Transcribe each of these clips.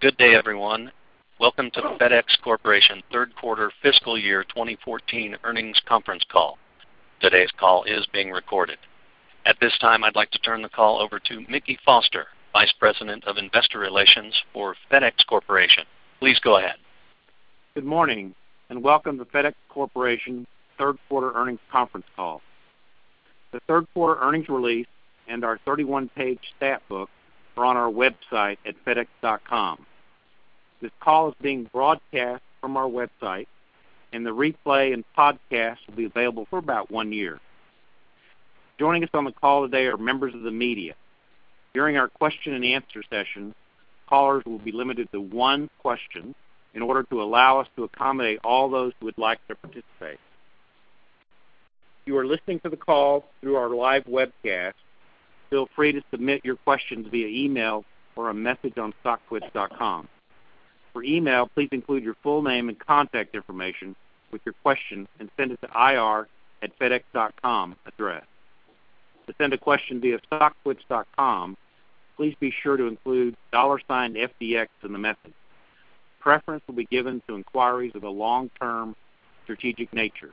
Good day, everyone. Welcome to the FedEx Corporation third quarter fiscal year 2014 earnings conference call. Today's call is being recorded. At this time, I'd like to turn the call over to Mickey Foster, Vice President of Investor Relations for FedEx Corporation. Please go ahead. Good morning, and welcome to FedEx Corporation third quarter earnings conference call. The third quarter earnings release and our 31-page stat book are on our website at fedex.com. This call is being broadcast from our website, and the replay and podcast will be available for about 1 year. Joining us on the call today are members of the media. During our question and answer session, callers will be limited to one question in order to allow us to accommodate all those who would like to participate. If you are listening to the call through our live webcast, feel free to submit your questions via email or a message on StockTwits.com. For email, please include your full name and contact information with your question and send it to ir@fedex.com address. To send a question via StockTwits.com, please be sure to include $FDX in the message. Preference will be given to inquiries of a long-term strategic nature.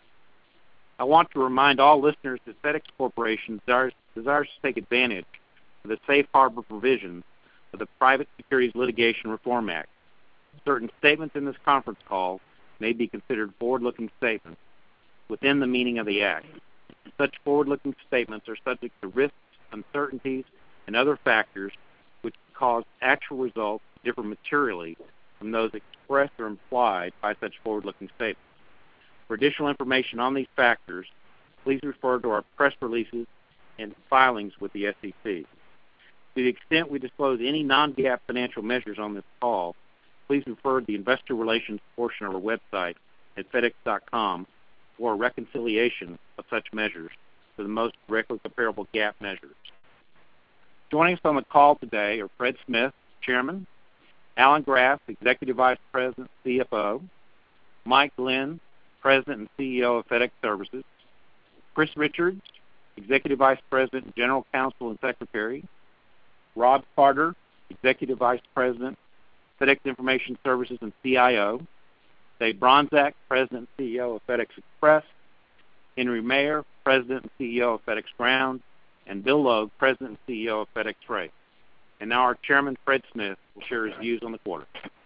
I want to remind all listeners that FedEx Corporation desires to take advantage of the safe harbor provisions of the Private Securities Litigation Reform Act. Certain statements in this conference call may be considered forward-looking statements within the meaning of the Act. Such forward-looking statements are subject to risks, uncertainties, and other factors which cause actual results to differ materially from those expressed or implied by such forward-looking statements. For additional information on these factors, please refer to our press releases and filings with the SEC. To the extent we disclose any non-GAAP financial measures on this call, please refer to the investor relations portion of our website at fedex.com for a reconciliation of such measures to the most directly comparable GAAP measures. Joining us on the call today are Fred Smith, Chairman; Alan Graf, Executive Vice President, CFO; Mike Glenn, President and CEO of FedEx Services; Chris Richards, Executive Vice President, General Counsel and Secretary; Rob Carter, Executive Vice President, FedEx Information Services and CIO; Dave Bronczek, President and CEO of FedEx Express; Henry Maier, President and CEO of FedEx Ground; and Bill Logue, President and CEO of FedEx Freight. And now our Chairman, Fred Smith, will share his views on the quarter.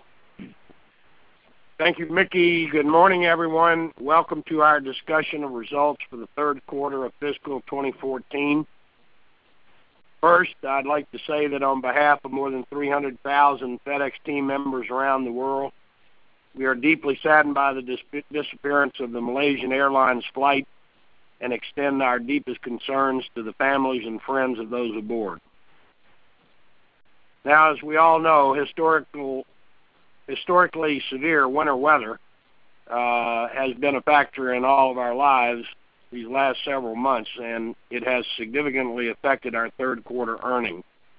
Thank you, Mickey. Good morning, everyone. Welcome to our discussion of results for the third quarter of fiscal 2014. First, I'd like to say that on behalf of more than 300,000 FedEx team members around the world, we are deeply saddened by the disappearance of the Malaysian Airlines flight and extend our deepest concerns to the families and friends of those aboard. Now, as we all know, historically severe winter weather has been a factor in all of our lives these last several months, and it has significantly affected our third quarter earnings.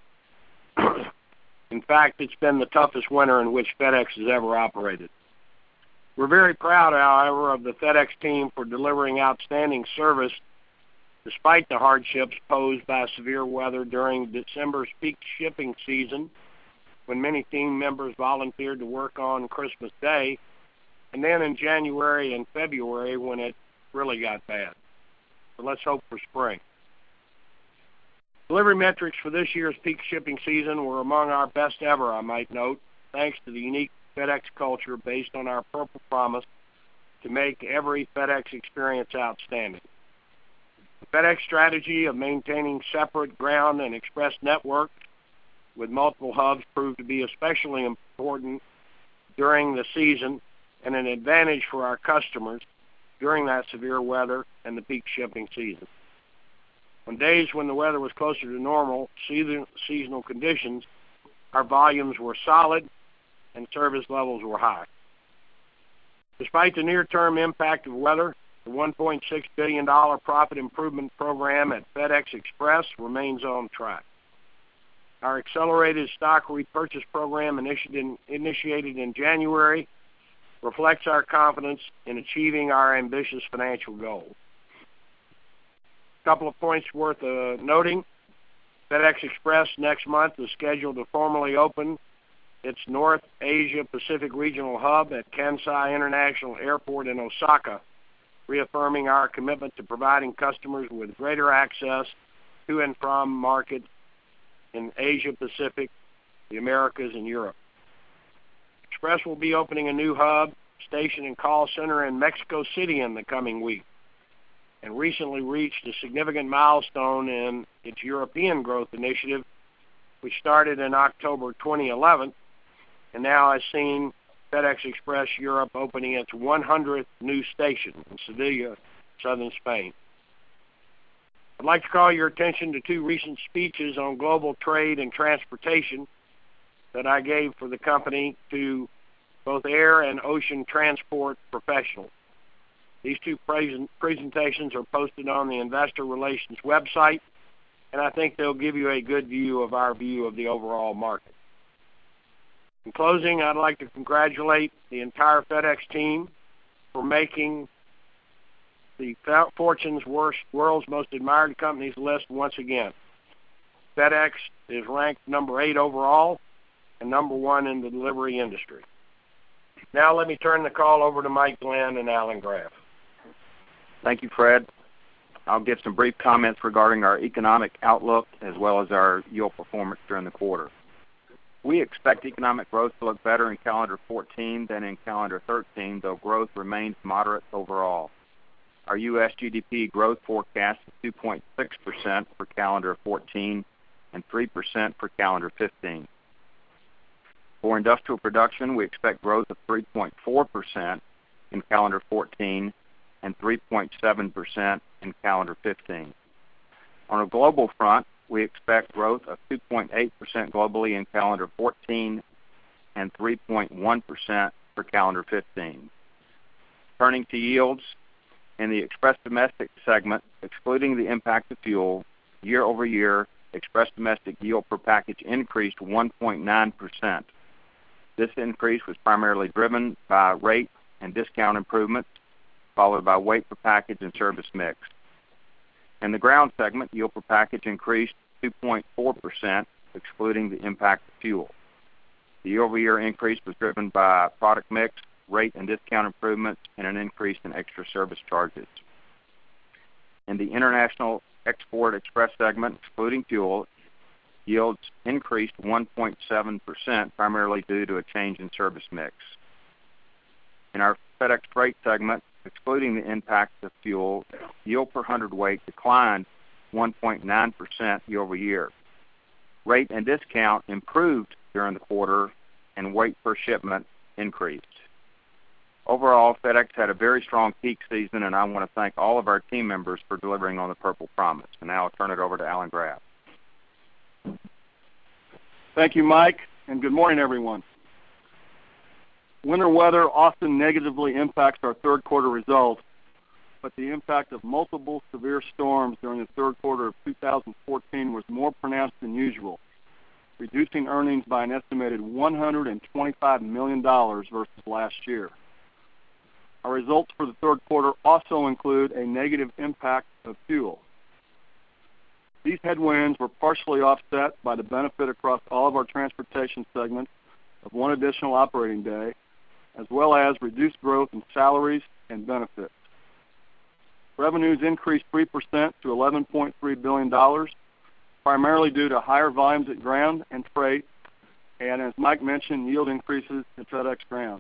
In fact, it's been the toughest winter in which FedEx has ever operated. We're very proud, however, of the FedEx team for delivering outstanding service despite the hardships posed by severe weather during December's peak shipping season, when many team members volunteered to work on Christmas Day, and then in January and February when it really got bad. So let's hope for spring. Delivery metrics for this year's peak shipping season were among our best ever, I might note, thanks to the unique FedEx culture based on our Purple Promise to make every FedEx experience outstanding. The FedEx strategy of maintaining separate ground and express networks with multiple hubs proved to be especially important during the season and an advantage for our customers during that severe weather and the peak shipping season. On days when the weather was closer to normal seasonal conditions, our volumes were solid and service levels were high. Despite the near-term impact of weather, the $1.6 billion profit improvement program at FedEx Express remains on track. Our accelerated stock repurchase program initiated in January reflects our confidence in achieving our ambitious financial goals. A couple of points worth noting. FedEx Express next month is scheduled to formally open its North Asia Pacific Regional Hub at Kansai International Airport in Osaka, reaffirming our commitment to providing customers with greater access to and from markets in Asia Pacific, the Americas, and Europe. Express will be opening a new hub, station, and call center in Mexico City in the coming week, and recently reached a significant milestone in its European growth initiative, which started in October 2011, and now has seen FedEx Express Europe opening its 100th new station in Sevilla, southern Spain. I'd like to call your attention to two recent speeches on global trade and transportation that I gave for the company to both air and ocean transport professionals. These two presentations are posted on the Investor Relations website, and I think they'll give you a good view of our view of the overall market. In closing, I'd like to congratulate the entire FedEx team for making the Fortune's World's Most Admired Companies list once again. FedEx is ranked number 8 overall and number 1 in the delivery industry. Now let me turn the call over to Mike Glenn and Alan Graf. Thank you, Fred. I'll give some brief comments regarding our economic outlook as well as our yield performance during the quarter. We expect economic growth to look better in calendar 14 than in calendar 13, though growth remains moderate overall. Our U.S. GDP growth forecast is 2.6% for calendar 14 and 3% for calendar 15. For industrial production, we expect growth of 3.4% in calendar 14 and 3.7% in calendar 15. On a global front, we expect growth of 2.8% globally in calendar 14 and 3.1% for calendar 15. Turning to yields, in the Express Domestic segment, excluding the impact of fuel, year-over-year, Express Domestic yield per package increased 1.9%. This increase was primarily driven by rate and discount improvements, followed by weight per package and service mix. In the Ground segment, yield per package increased 2.4%, excluding the impact of fuel. The year-over-year increase was driven by product mix, rate and discount improvements, and an increase in extra service charges. In the International Export Express segment, excluding fuel, yields increased 1.7%, primarily due to a change in service mix. In our FedEx Freight segment, excluding the impact of fuel, yield per hundredweight declined 1.9% year-over-year. Rate and discount improved during the quarter, and weight per shipment increased. Overall, FedEx had a very strong peak season, and I want to thank all of our team members for delivering on the Purple Promise. And now I'll turn it over to Alan Graf. Thank you, Mike, and good morning, everyone. Winter weather often negatively impacts our third quarter results, but the impact of multiple severe storms during the third quarter of 2014 was more pronounced than usual, reducing earnings by an estimated $125 million versus last year. Our results for the third quarter also include a negative impact of fuel. These headwinds were partially offset by the benefit across all of our transportation segments of one additional operating day, as well as reduced growth in salaries and benefits. Revenues increased 3% to $11.3 billion, primarily due to higher volumes at Ground and Freight, and as Mike mentioned, yield increases at FedEx Ground.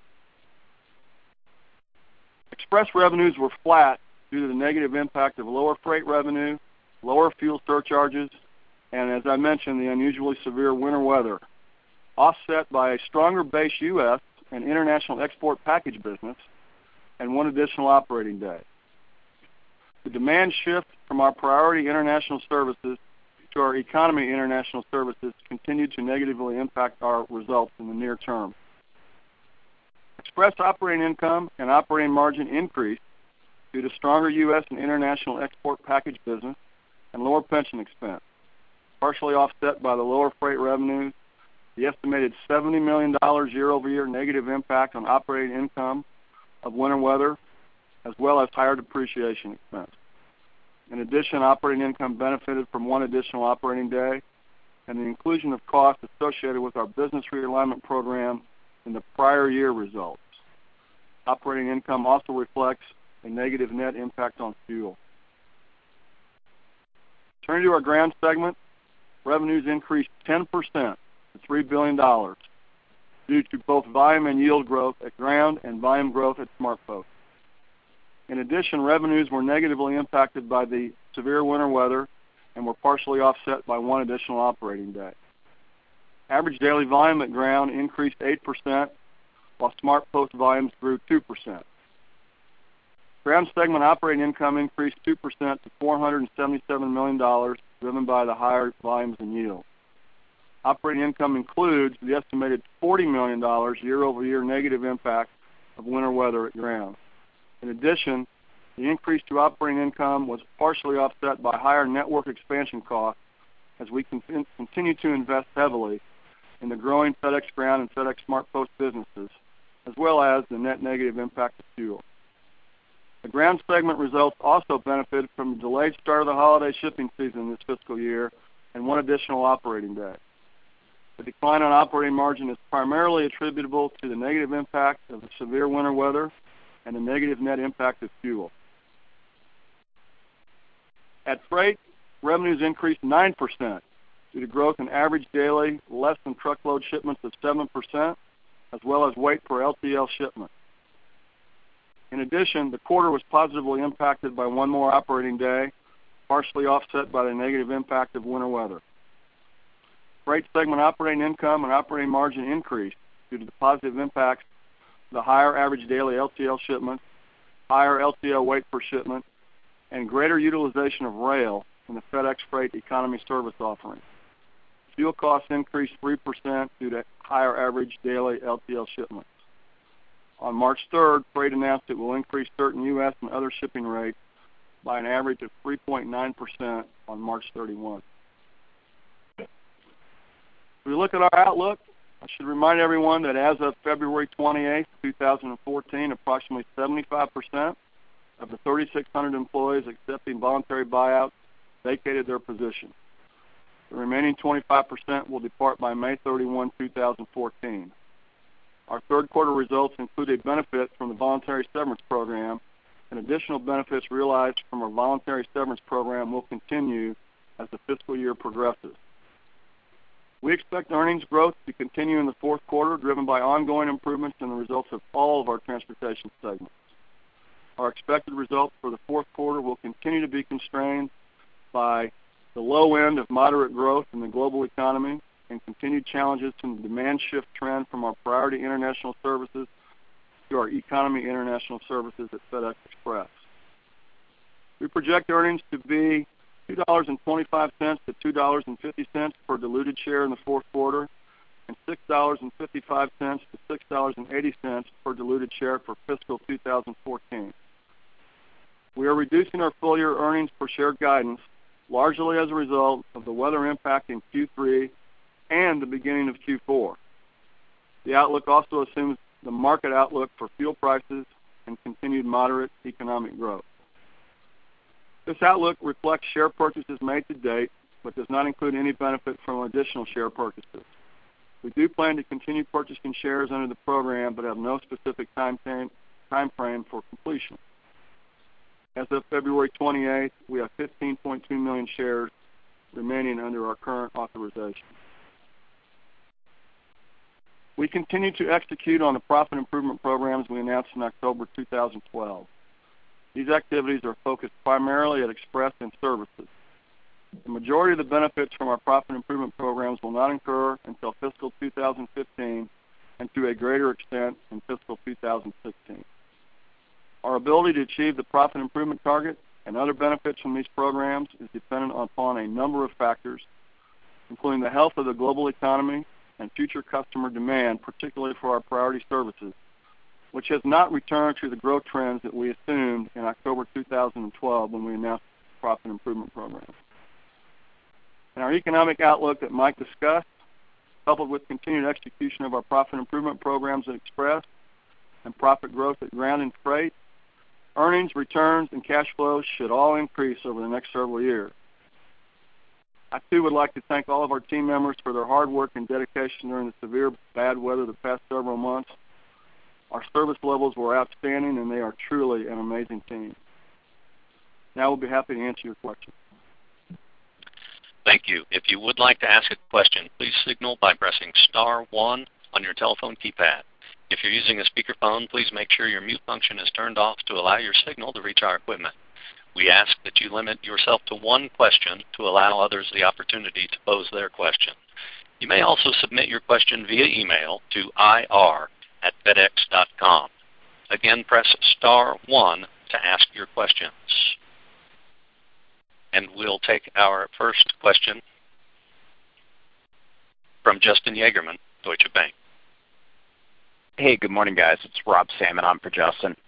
Express revenues were flat due to the negative impact of lower freight revenue, lower fuel surcharges, and as I mentioned, the unusually severe winter weather, offset by a stronger base U.S. and international export package business and one additional operating day. The demand shift from our priority international services to our economy international services continued to negatively impact our results in the near term. Express operating income and operating margin increased due to stronger U.S. and international export package business and lower pension expense, partially offset by the lower freight revenues, the estimated $70 million year-over-year negative impact on operating income of winter weather, as well as higher depreciation expense. In addition, operating income benefited from one additional operating day, and the inclusion of costs associated with our business realignment program in the prior year results. Operating income also reflects a negative net impact on fuel. Turning to our ground segment, revenues increased 10% to $3 billion due to both volume and yield growth at ground and volume growth at SmartPost. In addition, revenues were negatively impacted by the severe winter weather and were partially offset by one additional operating day. Average daily volume at ground increased 8%, while SmartPost volumes grew 2%. Ground segment operating income increased 2% to $477 million, driven by the higher volumes and yield. Operating income includes the estimated $40 million year-over-year negative impact of winter weather at ground. In addition, the increase to operating income was partially offset by higher network expansion costs as we continue to invest heavily in the growing FedEx Ground and FedEx SmartPost businesses, as well as the net negative impact of fuel. The ground segment results also benefited from the delayed start of the holiday shipping season this fiscal year and one additional operating day. The decline on operating margin is primarily attributable to the negative impact of the severe winter weather and the negative net impact of fuel. At Freight, revenues increased 9% due to growth in average daily less-than-truckload shipments of 7%, as well as weight per LTL shipment. In addition, the quarter was positively impacted by one more operating day, partially offset by the negative impact of winter weather. Freight segment operating income and operating margin increased due to the positive impacts of the higher average daily LTL shipments, higher LTL weight per shipment, and greater utilization of rail in the FedEx Freight Economy service offering. Fuel costs increased 3% due to higher average daily LTL shipments. On March 3rd, Freight announced it will increase certain U.S. and other shipping rates by an average of 3.9% on March 31. If we look at our outlook, I should remind everyone that as of February 28, 2014, approximately 75% of the 3,600 employees accepting voluntary buyouts vacated their position. The remaining 25% will depart by May 31, 2014. Our third quarter results include a benefit from the voluntary severance program, and additional benefits realized from our voluntary severance program will continue as the fiscal year progresses. We expect earnings growth to continue in the fourth quarter, driven by ongoing improvements in the results of all of our transportation segments. Our expected results for the fourth quarter will continue to be constrained by the low end of moderate growth in the global economy and continued challenges from the demand shift trend from our priority international services to our economy international services at FedEx Express. We project earnings to be $2.25 to $2.50 per diluted share in the fourth quarter, and $6.55 to $6.80 per diluted share for fiscal 2014. We are reducing our full-year earnings per share guidance largely as a result of the weather impact in Q3 and the beginning of Q4. The outlook also assumes the market outlook for fuel prices and continued moderate economic growth. This outlook reflects share purchases made to date, but does not include any benefit from additional share purchases. We do plan to continue purchasing shares under the program, but have no specific time frame for completion. As of February 28th, we have 15.2 million shares remaining under our current authorization. We continue to execute on the profit improvement programs we announced in October 2012. These activities are focused primarily at Express and Services. The majority of the benefits from our profit improvement programs will not incur until fiscal 2015 and to a greater extent in fiscal 2016. Our ability to achieve the profit improvement target and other benefits from these programs is dependent upon a number of factors, including the health of the global economy and future customer demand, particularly for our priority services, which has not returned to the growth trends that we assumed in October 2012 when we announced the profit improvement program. And our economic outlook that Mike discussed, coupled with continued execution of our profit improvement programs at Express and profit growth at Ground and Freight, earnings, returns, and cash flows should all increase over the next several years. I, too, would like to thank all of our team members for their hard work and dedication during the severe bad weather the past several months. Our service levels were outstanding, and they are truly an amazing team. Now we'll be happy to answer your questions. Thank you. If you would like to ask a question, please signal by pressing *1 on your telephone keypad. If you're using a speakerphone, please make sure your mute function is turned off to allow your signal to reach our equipment. We ask that you limit yourself to one question to allow others the opportunity to pose their question. You may also submit your question via email to ir@fedex.com. Again, press *1 to ask your questions. And we'll take our first question from Justin Yagerman, Deutsche Bank. Hey, good morning, guys. It's Rob Salmon on for Justin.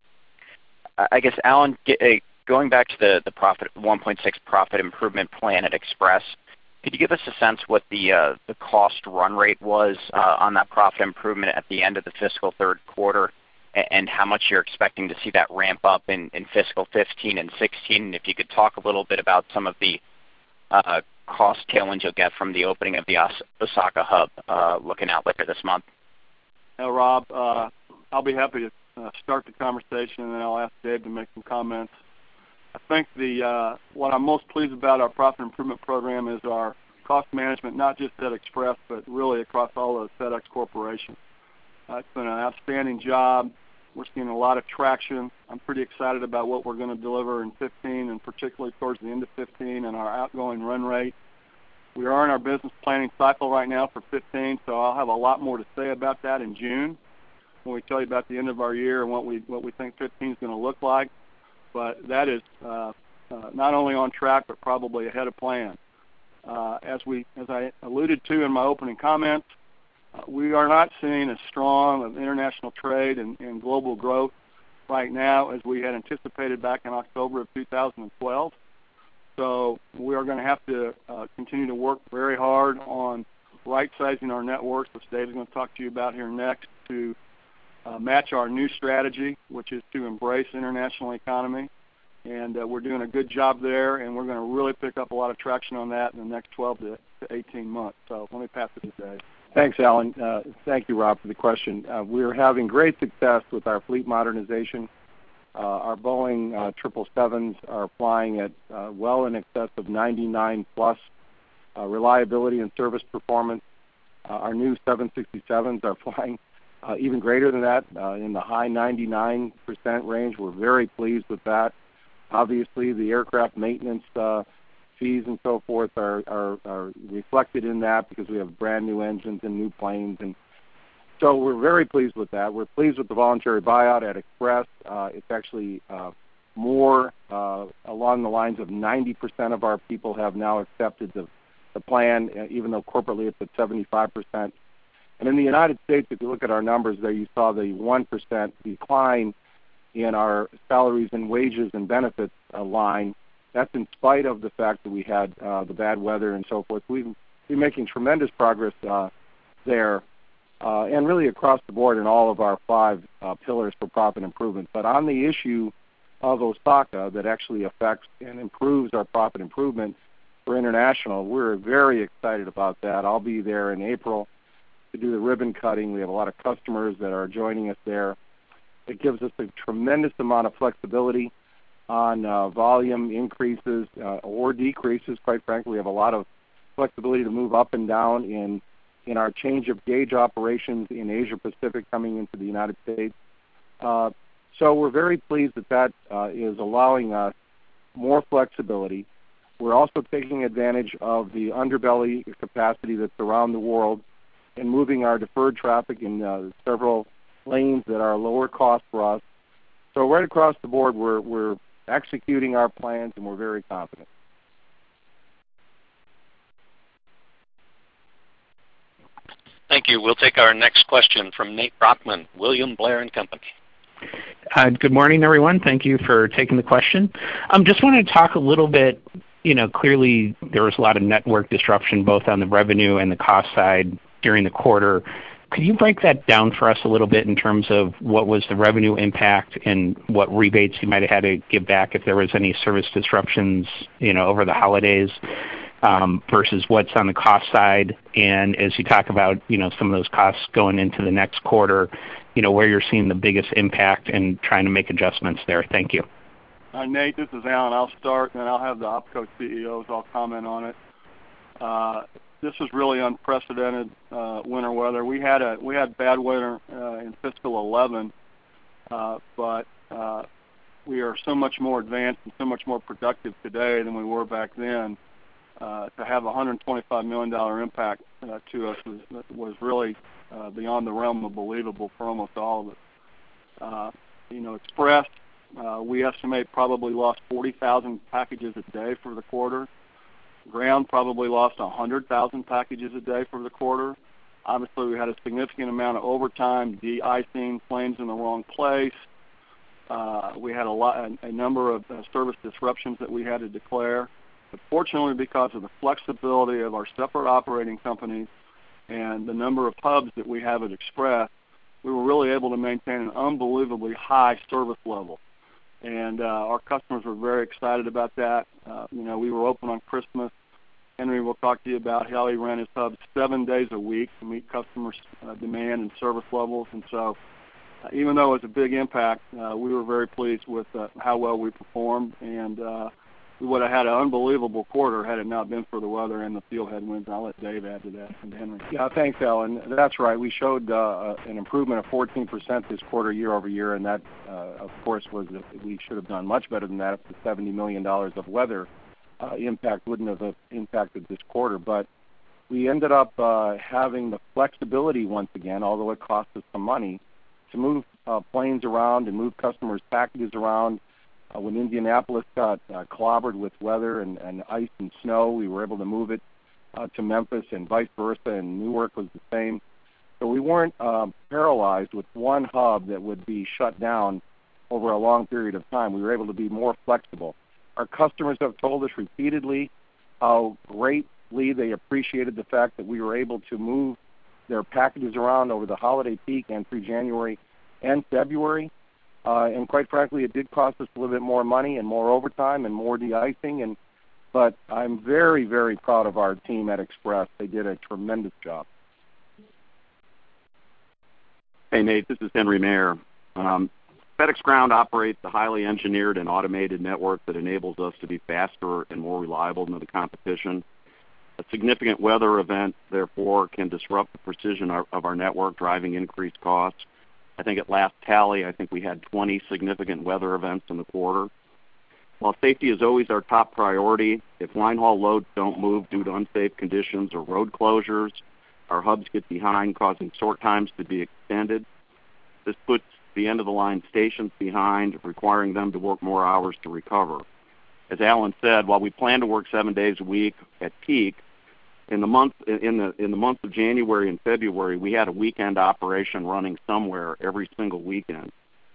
I guess, Alan, going back to the 1.6 profit improvement plan at Express, could you give us a sense what the cost run rate was on that profit improvement at the end of the fiscal third quarter, and how much you're expecting to see that ramp up in fiscal 15 and 16? And if you could talk a little bit about some of the cost tailwinds you'll get from the opening of the Osaka hub looking out later this month. Now, Rob, I'll be happy to start the conversation, and then I'll ask Dave to make some comments. I think what I'm most pleased about our profit improvement program is our cost management, not just at Express, but really across all of FedEx Corporation. It's been an outstanding job. We're seeing a lot of traction. I'm pretty excited about what we're going to deliver in 15, and particularly towards the end of 15 and our outgoing run rate. We are in our business planning cycle right now for 15, so I'll have a lot more to say about that in June when we tell you about the end of our year and what we think 15 is going to look like. But that is not only on track, but probably ahead of plan. As I alluded to in my opening comments, we are not seeing as strong of international trade and global growth right now as we had anticipated back in October of 2012. So we are going to have to continue to work very hard on right-sizing our networks, which Dave is going to talk to you about here next, to match our new strategy, which is to embrace international economy. And we're doing a good job there, and we're going to really pick up a lot of traction on that in the next 12 to 18 months. So let me pass it to Dave. Thanks, Alan. Thank you, Rob, for the question. We're having great success with our fleet modernization. Our Boeing 777s are flying at well in excess of 99-plus reliability and service performance. Our new 767s are flying even greater than that, in the high 99% range. We're very pleased with that. Obviously, the aircraft maintenance fees and so forth are reflected in that because we have brand new engines and new planes, and so we're very pleased with that. We're pleased with the voluntary buyout at Express. It's actually more along the lines of 90% of our people have now accepted the plan, even though corporately it's at 75%. And in the United States, if you look at our numbers there, you saw the 1% decline in our salaries and wages and benefits line. That's in spite of the fact that we had the bad weather and so forth. We've been making tremendous progress there, and really across the board in all of our 5 pillars for profit improvement. But on the issue of Osaka that actually affects and improves our profit improvement for international, we're very excited about that. I'll be there in April to do the ribbon cutting. We have a lot of customers that are joining us there. It gives us a tremendous amount of flexibility on volume increases or decreases. Quite frankly, we have a lot of flexibility to move up and down in our change of gauge operations in Asia Pacific coming into the United States. So we're very pleased that is allowing us more flexibility. We're also taking advantage of the underbelly capacity that's around the world and moving our deferred traffic in several lanes that are lower cost for us. So right across the board, we're executing our plans, and we're very confident. Thank you. We'll take our next question from Nate Brockman, William Blair & Company. Good morning, everyone. Thank you for taking the question. Just wanted to talk a little bit, clearly there was a lot of network disruption both on the revenue and the cost side during the quarter. Could you break that down for us a little bit in terms of what was the revenue impact and what rebates you might have had to give back if there was any service disruptions, over the holidays? versus what's on the cost side? And as you talk about, some of those costs going into the next quarter, where you're seeing the biggest impact and trying to make adjustments there. Thank you. Nate, this is Alan. I'll start, and then I'll have the OpCo CEOs all comment on it. This was really unprecedented winter weather. We had bad weather in fiscal 11, but we are so much more advanced and so much more productive today than we were back then. To have a $125 million impact to us was really beyond the realm of believable for almost all of us. Express, we estimate probably lost 40,000 packages a day for the quarter. Ground probably lost 100,000 packages a day for the quarter. Obviously, we had a significant amount of overtime, de-icing, planes in the wrong place. We had a number of service disruptions that we had to declare. But fortunately, because of the flexibility of our separate operating companies and the number of hubs that we have at Express, we were really able to maintain an unbelievably high service level. And our customers were very excited about that. We were open on Christmas. Henry will talk to you about how he ran his hubs 7 days a week to meet customers' demand and service levels. And so even though it was a big impact, we were very pleased with how well we performed. And we would have had an unbelievable quarter had it not been for the weather and the fuel headwinds. I'll let Dave add to that from Henry. Yeah, thanks, Alan. That's right. We showed an improvement of 14% this quarter year over year, and that, of course, we should have done much better than that if the $70 million of weather impact wouldn't have impacted this quarter. But we ended up having the flexibility once again, although it cost us some money, to move planes around and move customers' packages around. When Indianapolis got clobbered with weather and ice and snow, we were able to move it to Memphis and vice versa, and Newark was the same. So we weren't paralyzed with one hub that would be shut down over a long period of time. We were able to be more flexible. Our customers have told us repeatedly how greatly they appreciated the fact that we were able to move their packages around over the holiday peak and through January and February. And quite frankly, it did cost us a little bit more money and more overtime and more de-icing. But I'm very, very proud of our team at Express. They did a tremendous job. Hey, Nate, this is Henry Mayer. FedEx Ground operates a highly engineered and automated network that enables us to be faster and more reliable than the competition. A significant weather event, therefore, can disrupt the precision of our network, driving increased costs. I think at last tally, we had 20 significant weather events in the quarter. While safety is always our top priority, if line haul loads don't move due to unsafe conditions or road closures, our hubs get behind, causing sort times to be extended. This puts the end-of-the-line stations behind, requiring them to work more hours to recover. As Alan said, while we plan to work 7 days a week at peak, in the month of January and February, we had a weekend operation running somewhere every single weekend.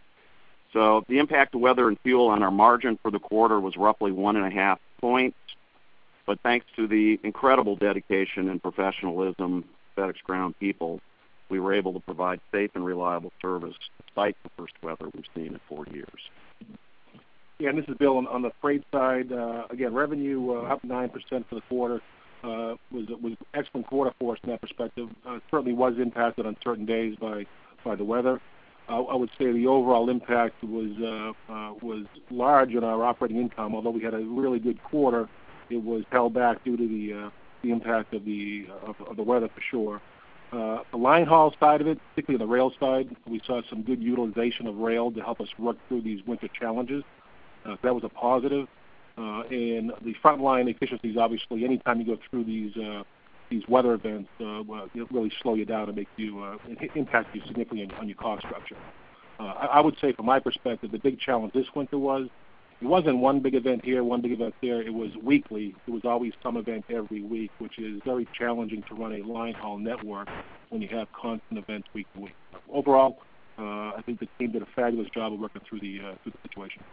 So the impact of weather and fuel on our margin for the quarter was roughly 1.5 points. But thanks to the incredible dedication and professionalism of FedEx Ground people, we were able to provide safe and reliable service despite the worst weather we've seen in 4 years. Yeah, and this is Bill. On the freight side, again, revenue up 9% for the quarter. Was an excellent quarter for us from that perspective. Certainly was impacted on certain days by the weather. I would say the overall impact was large in our operating income. Although we had a really good quarter, it was held back due to the impact of the weather for sure. The line haul side of it, particularly on the rail side, we saw some good utilization of rail to help us work through these winter challenges. So that was a positive. And the frontline efficiencies, obviously, anytime you go through these weather events, it really slow you down and make you impact you significantly on your cost structure. I would say, from my perspective, the big challenge this winter it wasn't one big event here, one big event there. It was weekly. It was always some event every week, which is very challenging to run a line haul network when you have constant events week to week. Overall, I think the team did a fabulous job of working through the situation.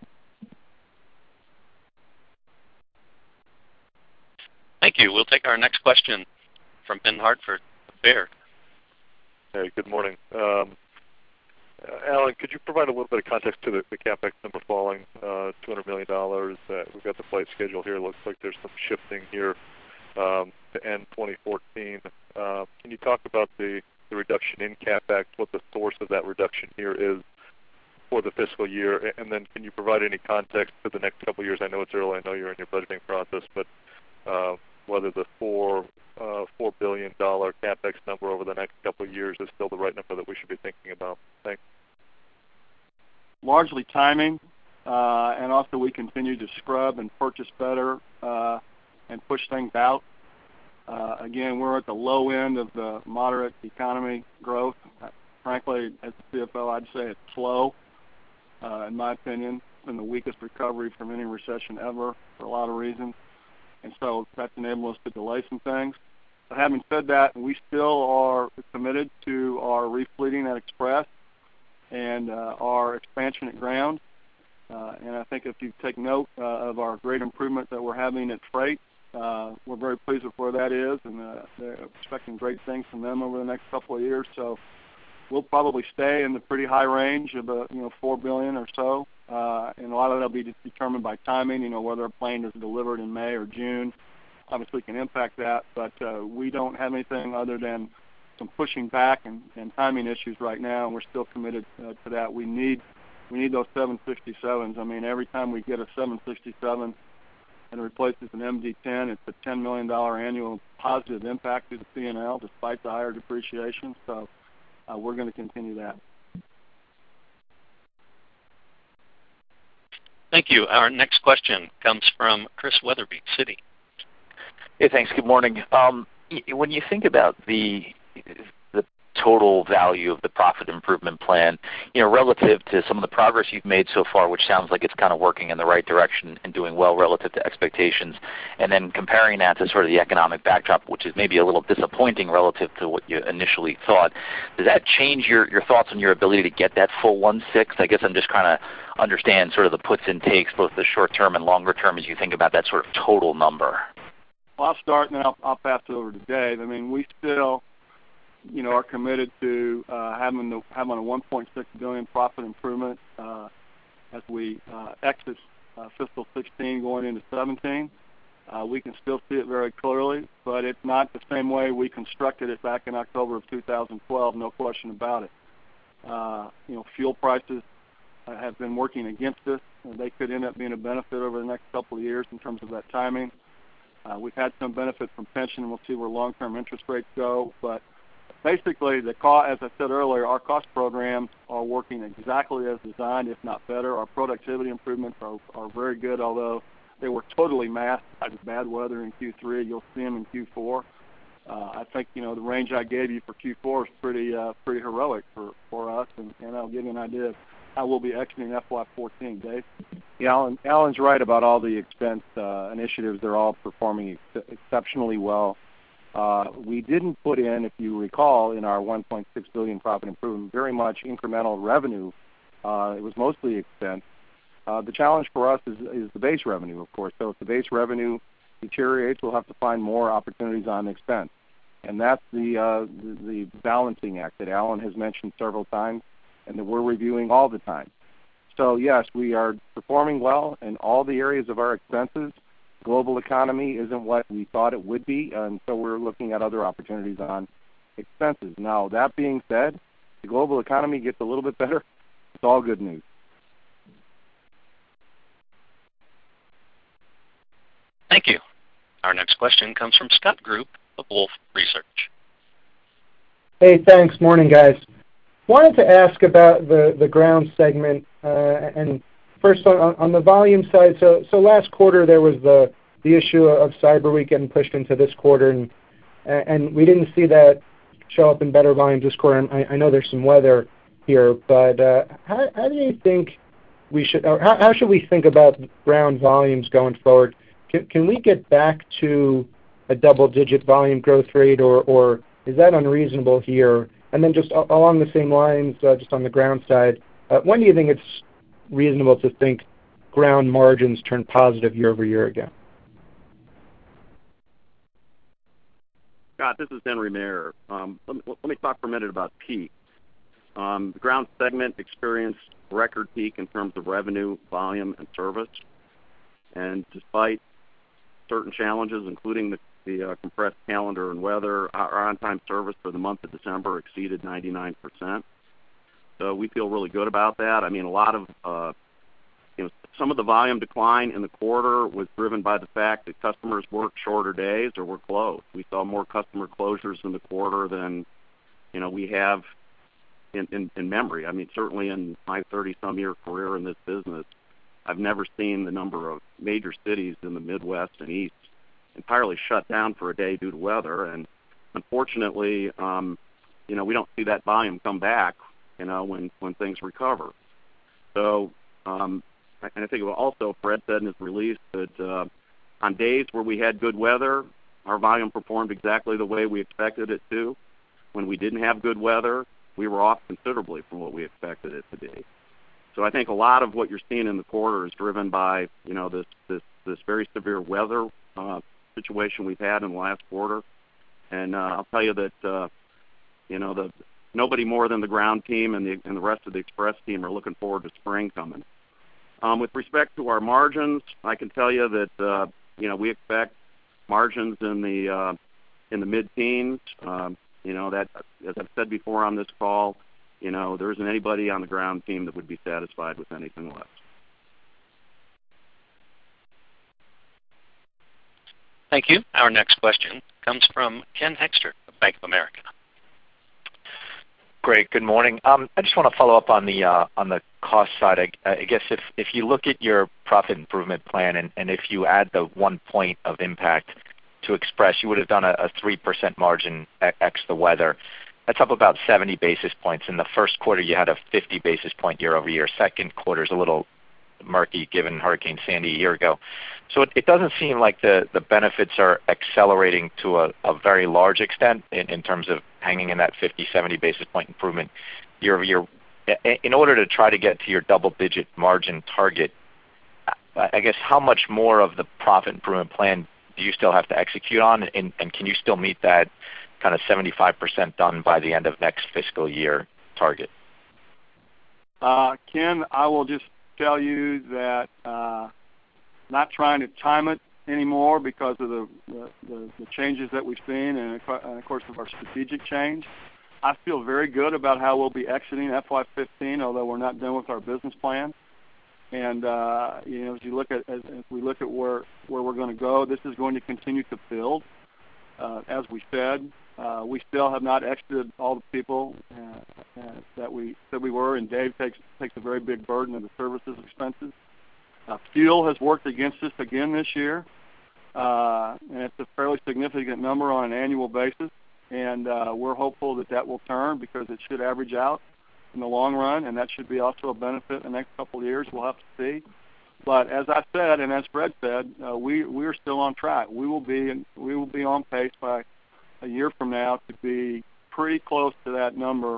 Thank you. We'll take our next question from Ben Hartford, Baird. Hey, good morning. Alan, could you provide a little bit of context to the CapEx number falling $200 million? We've got the flight schedule here. Looks like there's some shifting here to end 2014. Can you talk about the reduction in CapEx, what the source of that reduction here is for the fiscal year? And then can you provide any context to the next couple of years? I know it's early. I know you're in your budgeting process, but whether the $4 billion CapEx number over the next couple of years is still the right number that we should be thinking about. Thanks. Largely timing, and also we continue to scrub and purchase better and push things out. Again, we're at the low end of the moderate economy growth. Frankly, as the CFO, I'd say it's slow, in my opinion. It's been the weakest recovery from any recession ever for a lot of reasons. And so that's enabled us to delay some things. But having said that, we still are committed to our refleeting at Express and our expansion at Ground. And I think if you take note of our great improvement that we're having at Freight, we're very pleased with where that is, and they're expecting great things from them over the next couple of years. So we'll probably stay in the pretty high range of $4 billion or so, and a lot of that will be determined by timing. Whether a plane is delivered in May or June, obviously can impact that. But we don't have anything other than some pushing back and timing issues right now, and we're still committed to that. We need those 767s. I mean, every time we get a 767 and it replaces an MD-10, it's a $10 million annual positive impact to the P&L despite the higher depreciation. So we're going to continue that. Thank you. Our next question comes from Chris Wetherbee, Citi. Hey, thanks. Good morning. When you think about the total value of the profit improvement plan, relative to some of the progress you've made so far, which sounds like it's kind of working in the right direction and doing well relative to expectations, and then comparing that to sort of the economic backdrop, which is maybe a little disappointing relative to what you initially thought, does that change your thoughts on your ability to get that full 1.6? I guess I'm just trying to understand sort of the puts and takes, both the short term and longer term, as you think about that sort of total number. Well, I'll start and then I'll pass it over to Dave. I mean, we still are committed to having a $1.6 billion profit improvement as we exit fiscal 16 going into 17. We can still see it very clearly, but it's not the same way we constructed it back in October of 2012, no question about it. Fuel prices have been working against us, and they could end up being a benefit over the next couple of years in terms of that timing. We've had some benefit from pension, and we'll see where long-term interest rates go, but basically, as I said earlier, our cost programs are working exactly as designed, if not better. Our productivity improvements are very good, although they were totally masked by the bad weather in Q3. You'll see them in Q4. I think the range I gave you for Q4 is pretty heroic for us, and I'll give you an idea of how we'll be exiting FY14. Dave? Yeah, Alan's right about all the expense initiatives. They're all performing exceptionally well. We didn't put in, if you recall, in our $1.6 billion profit improvement, very much incremental revenue. It was mostly expense. The challenge for us is the base revenue, of course. So if the base revenue deteriorates, we'll have to find more opportunities on expense. And that's the balancing act that Alan has mentioned several times and that we're reviewing all the time. So, yes, we are performing well in all the areas of our expenses. Global economy isn't what we thought it would be, and so we're looking at other opportunities on expenses. Now, that being said, the global economy gets a little bit better. It's all good news. Thank you. Our next question comes from Scott Group of Wolfe Research. Hey, thanks. Morning, guys. Wanted to ask about the Ground segment, and first on the volume side. So last quarter there was the issue of Cyber Week getting pushed into this quarter, and we didn't see that show up in better volumes this quarter. And I know there's some weather here, but how do you think we should, or how should we think about Ground volumes going forward? Can we get back to a double-digit volume growth rate, or is that unreasonable here? And then just along the same lines, just on the Ground side, when do you think it's reasonable to think Ground margins turn positive year over year again? Scott, this is Henry Maier. Let me talk for a minute about peak. The ground segment experienced record peak in terms of revenue, volume, and service. And despite certain challenges, including the compressed calendar and weather, our on-time service for the month of December exceeded 99%. So we feel really good about that. I mean, a lot of some of the volume decline in the quarter was driven by the fact that customers worked shorter days or were closed. We saw more customer closures in the quarter than we have in memory. I mean, certainly in my 30-some-year career in this business, I've never seen the number of major cities in the Midwest and East entirely shut down for a day due to weather. And unfortunately, we don't see that volume come back, when things recover. So, and I think also Fred said in his release that on days where we had good weather, our volume performed exactly the way we expected it to. When we didn't have good weather, we were off considerably from what we expected it to be. So I think a lot of what you're seeing in the quarter is driven by this very severe weather situation we've had in the last quarter. And I'll tell you that nobody more than the ground team and the rest of the express team are looking forward to spring coming. With respect to our margins, I can tell you that we expect margins in the mid-teens. That, as I've said before on this call, there isn't anybody on the ground team that would be satisfied with anything less. Thank you. Our next question comes from Ken Hoexter of Bank of America. Great. Good morning. I just want to follow up on the cost side. I guess if you look at your profit improvement plan and if you add the 1 point of impact to Express, you would have done a 3% margin ex the weather. That's up about 70 basis points. In the first quarter, you had a 50 basis point year-over-year. Second quarter is a little murky given Hurricane Sandy a year ago. So it doesn't seem like the benefits are accelerating to a very large extent in terms of hanging in that 50, 70 basis point improvement year-over-year. In order to try to get to your double-digit margin target, I guess how much more of the profit improvement plan do you still have to execute on, and can you still meet that kind of 75% done by the end of next fiscal year target? Ken, I will just tell you that not trying to time it anymore because of the changes that we've seen and of course of our strategic change. I feel very good about how we'll be exiting FY15, although we're not done with our business plan. And as we look at where we're going to go, this is going to continue to build. As we said, we still have not exited all the people that we said we were, and Dave takes a very big burden of the services expenses. Fuel has worked against us again this year, and it's a fairly significant number on an annual basis. And we're hopeful that will turn because it should average out in the long run, and that should be also a benefit in the next couple of years. We'll have to see. But as I said, and as Fred said, we're still on track. We will be on pace by a year from now to be pretty close to that number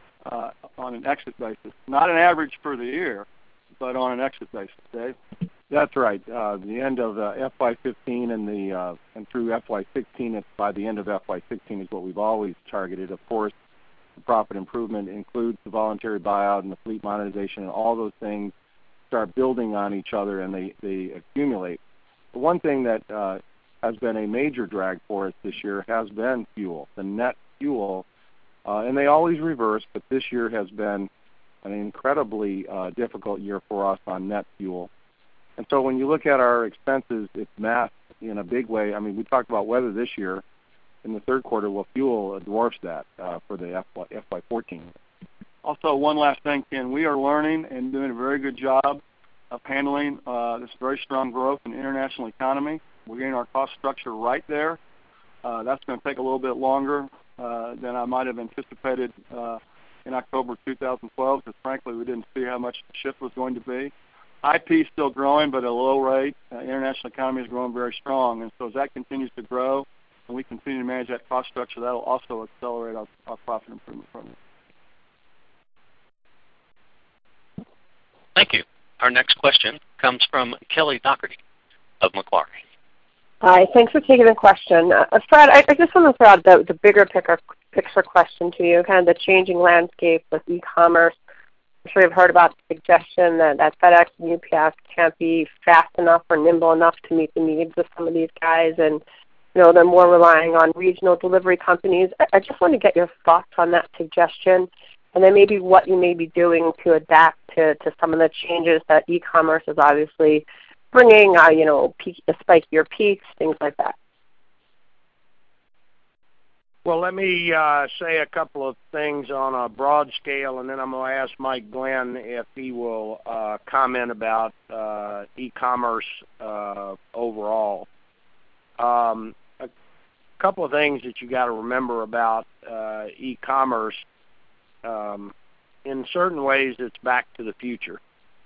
on an exit basis. Not an average for the year, but on an exit basis. Dave? That's right. The end of FY15 and through FY16, by the end of FY16 is what we've always targeted. Of course, the profit improvement includes the voluntary buyout and the fleet modernization, and all those things start building on each other and they accumulate. The one thing that has been a major drag for us this year has been fuel, the net fuel, and they always reverse, but this year has been an incredibly difficult year for us on net fuel. And so when you look at our expenses, it's masked in a big way. I mean, we talked about weather this year in the third quarter. Well, fuel dwarfs that for the FY14. Also, one last thing, Ken. We are learning and doing a very good job of handling this very strong growth in the international economy. We're getting our cost structure right there. That's going to take a little bit longer than I might have anticipated in October 2012, because frankly we didn't see how much the shift was going to be. IP is still growing, but at a low rate. International economy is growing very strong, and so as that continues to grow and we continue to manage that cost structure, that will also accelerate our profit improvement program. Thank you. Our next question comes from Kelly Dougherty of Macquarie. Hi, thanks for taking the question. Fred, I just want to throw out the bigger picture question to you, kind of the changing landscape with e-commerce. I'm sure you've heard about the suggestion that FedEx and UPS can't be fast enough or nimble enough to meet the needs of some of these guys, and they're more relying on regional delivery companies. I just want to get your thoughts on that suggestion, and then maybe what you may be doing to adapt to some of the changes that e-commerce is obviously bringing, spikier peaks, things like that. Well, let me say a couple of things on a broad scale, and then I'm going to ask Mike Glenn if he will comment about e-commerce overall. A couple of things that you got to remember about e-commerce. In certain ways, it's back to the future.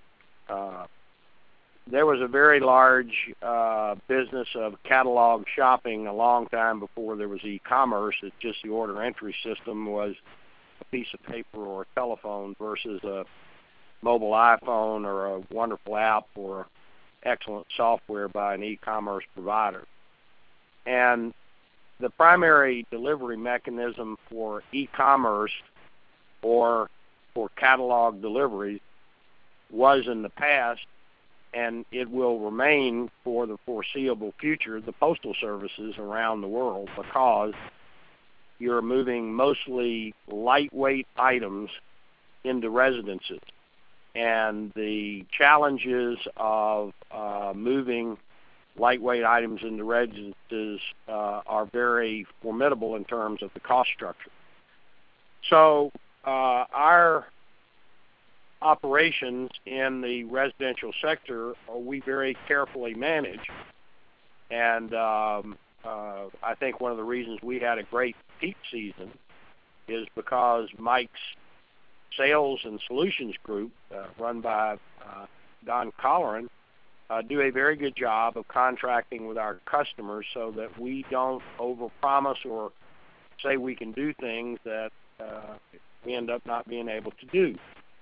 There was a very large business of catalog shopping a long time before there was e-commerce. It's just the order entry system was a piece of paper or a telephone versus a mobile iPhone or a wonderful app or excellent software by an e-commerce provider. And the primary delivery mechanism for e-commerce or for catalog deliveries was in the past, and it will remain for the foreseeable future, the postal services around the world, because you're moving mostly lightweight items into residences. And the challenges of moving lightweight items into residences are very formidable in terms of the cost structure. So our operations in the residential sector we very carefully manage. And I think one of the reasons we had a great peak season is because Mike's sales and solutions group, run by Don Colleran, do a very good job of contracting with our customers so that we don't overpromise or say we can do things that we end up not being able to do.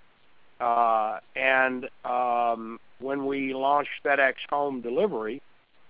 And when we launched FedEx Home Delivery,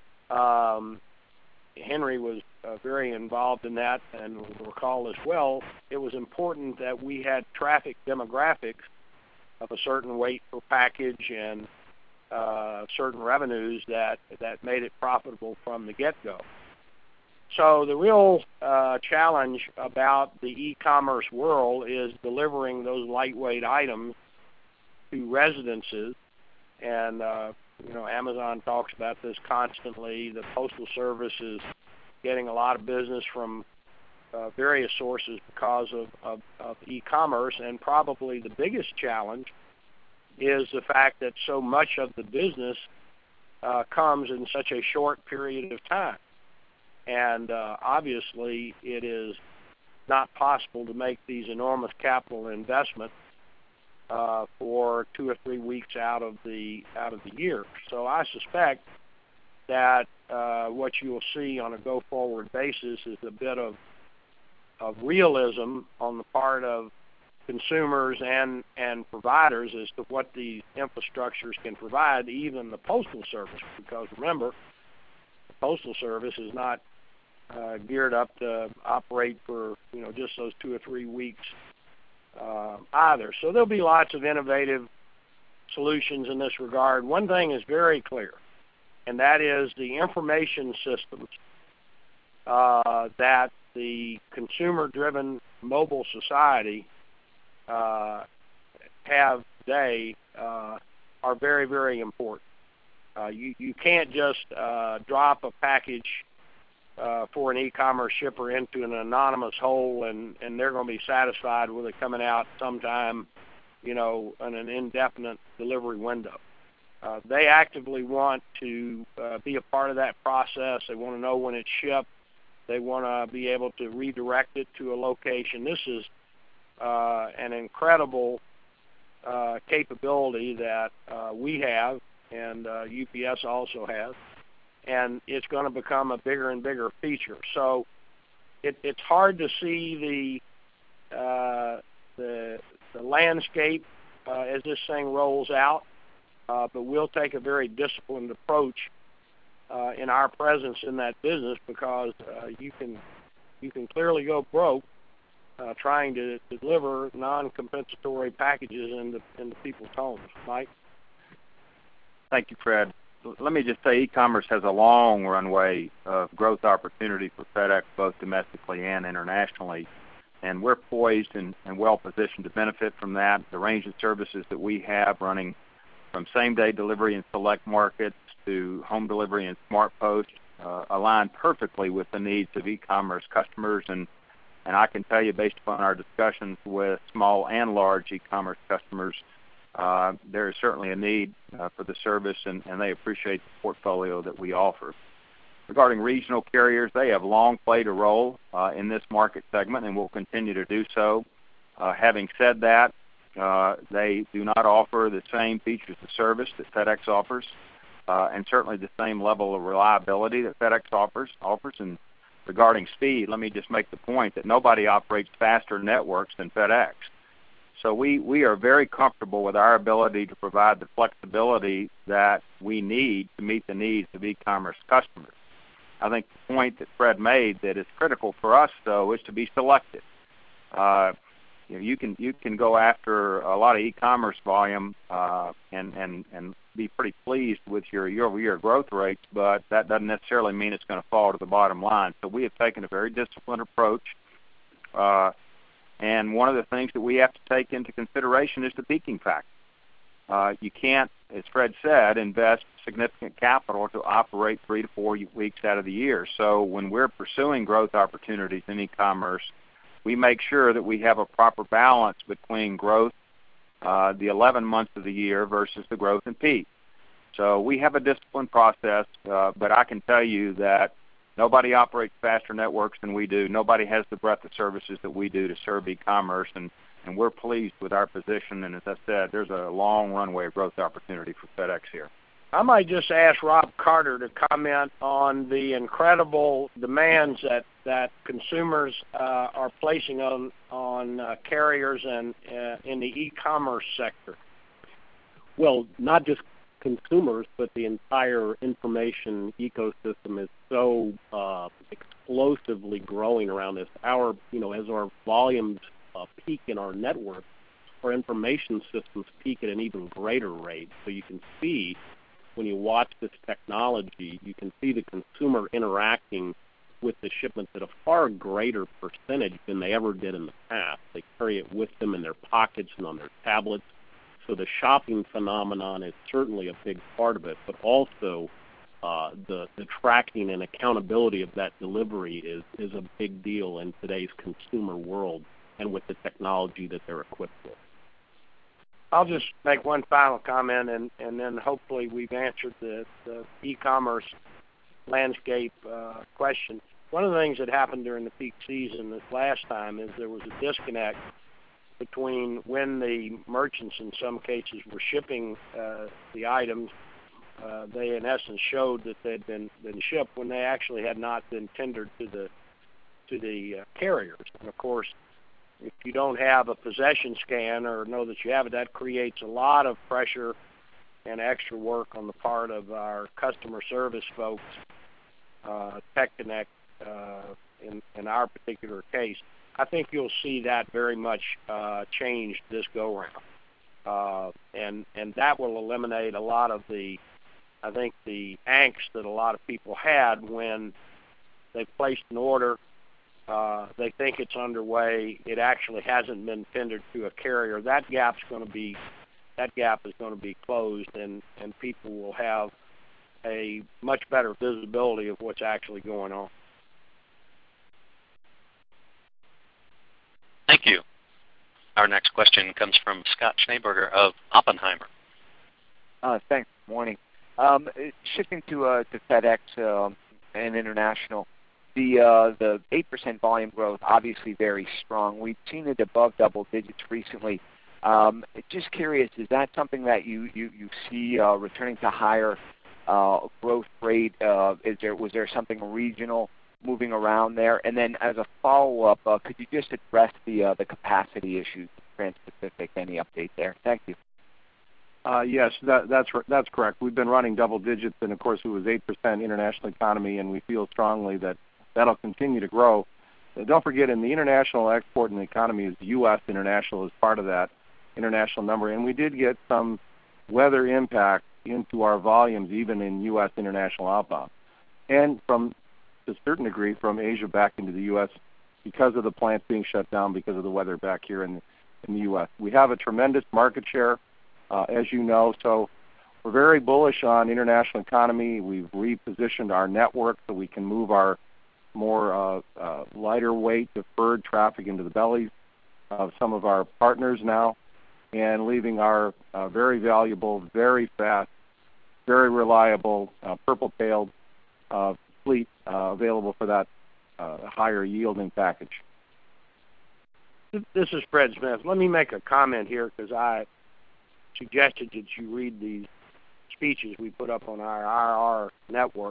Henry was very involved in that, and will recall as well, it was important that we had traffic demographics of a certain weight per package and certain revenues that made it profitable from the get-go. So the real challenge about the e-commerce world is delivering those lightweight items to residences, and Amazon talks about this constantly. The Postal Service is getting a lot of business from various sources because of e-commerce, and probably the biggest challenge is the fact that so much of the business comes in such a short period of time. And obviously it is not possible to make these enormous capital investments for 2 or 3 weeks out of the year. So I suspect that what you will see on a go-forward basis is a bit of realism on the part of consumers and providers as to what these infrastructures can provide, even the Postal Service, because remember, the Postal Service is not geared up to operate for just those 2 or 3 weeks either. So there'll be lots of innovative solutions in this regard. One thing is very clear, and that is the information systems that the consumer-driven mobile society have today are very, very important. You can't just drop a package for an e-commerce shipper into an anonymous hole and they're going to be satisfied with it coming out sometime, in an indefinite delivery window. They actively want to be a part of that process. They want to know when it's shipped. They want to be able to redirect it to a location. This is an incredible capability that we have and UPS also has, and it's going to become a bigger and bigger feature. So it's hard to see the landscape as this thing rolls out, but we'll take a very disciplined approach in our presence in that business, because you can clearly go broke trying to deliver non-compensatory packages into people's homes. Mike? Thank you, Fred. Let me just say e-commerce has a long runway of growth opportunity for FedEx, both domestically and internationally. And we're poised and well-positioned to benefit from that. The range of services that we have running from same-day delivery in select markets to home delivery and SmartPost align perfectly with the needs of e-commerce customers. And I can tell you, based upon our discussions with small and large e-commerce customers, there is certainly a need for the service, and they appreciate the portfolio that we offer. Regarding regional carriers, they have long played a role in this market segment and will continue to do so. Having said that, they do not offer the same features of service that FedEx offers, and certainly the same level of reliability that FedEx offers. And regarding speed, let me just make the point that nobody operates faster networks than FedEx. So we are very comfortable with our ability to provide the flexibility that we need to meet the needs of e-commerce customers. I think the point that Fred made that is critical for us, though, is to be selective. You can go after a lot of e-commerce volume and be pretty pleased with your year-over-year growth rates, but that doesn't necessarily mean it's going to fall to the bottom line. So we have taken a very disciplined approach. And one of the things that we have to take into consideration is the peaking factor. You can't, as Fred said, invest significant capital to operate 3 to 4 weeks out of the year. So when we're pursuing growth opportunities in e-commerce, we make sure that we have a proper balance between growth, the 11 months of the year, versus the growth in peak. So we have a disciplined process, but I can tell you that nobody operates faster networks than we do. Nobody has the breadth of services that we do to serve e-commerce, and we're pleased with our position. And as I said, there's a long runway of growth opportunity for FedEx here. I might just ask Rob Carter to comment on the incredible demands that consumers are placing on carriers and in the e-commerce sector. Well, not just consumers, but the entire information ecosystem is so explosively growing around this. As our volumes peak in our network, our information systems peak at an even greater rate. So you can see, when you watch this technology, you can see the consumer interacting with the shipments at a far greater percentage than they ever did in the past. They carry it with them in their pockets and on their tablets. So the shopping phenomenon is certainly a big part of it, but also the tracking and accountability of that delivery is a big deal in today's consumer world and with the technology that they're equipped with. I'll just make one final comment, and then hopefully we've answered the e-commerce landscape question. One of the things that happened during the peak season this last time is there was a disconnect between when the merchants in some cases were shipping the items. They in essence showed that they'd been shipped when they actually had not been tendered to the carriers. And of course, if you don't have a possession scan or know that you have it, that creates a lot of pressure and extra work on the part of our customer service folks, TechConnect in our particular case. I think you'll see that very much change this go-round. And that will eliminate a lot of the angst that a lot of people had when they placed an order. They think it's underway. It actually hasn't been tendered to a carrier. That gap is going to be closed, and people will have a much better visibility of what's actually going on. Thank you. Our next question comes from Scott Schneeberger of Oppenheimer. Thanks. Good morning. Shifting to FedEx and international, the 8% volume growth, obviously very strong. We've seen it above double digits recently. Just curious, is that something that you see returning to higher growth rate? Was there something regional moving around there? And then as a follow-up, could you just address the capacity issues, Trans-Pacific? Any update there? Thank you. Yes, that's correct. We've been running double digits, and of course it was 8% international economy, and we feel strongly that that'll continue to grow. don't forget, in the international export and the economy is U.S. international is part of that international number, and we did get some weather impact into our volumes even in U.S. international outbound, and from to a certain degree from Asia back into the U.S. because of the plants being shut down because of the weather back here in the U.S. We have a tremendous market share, as you know, so we're very bullish on international economy. We've repositioned our network so we can move our more lighter weight deferred traffic into the bellies of some of our partners now, and leaving our very valuable, very fast, very reliable purple-tailed fleet available for that higher yielding package. This is Fred Smith. Let me make a comment here because I suggested that you read these speeches we put up on our IR network.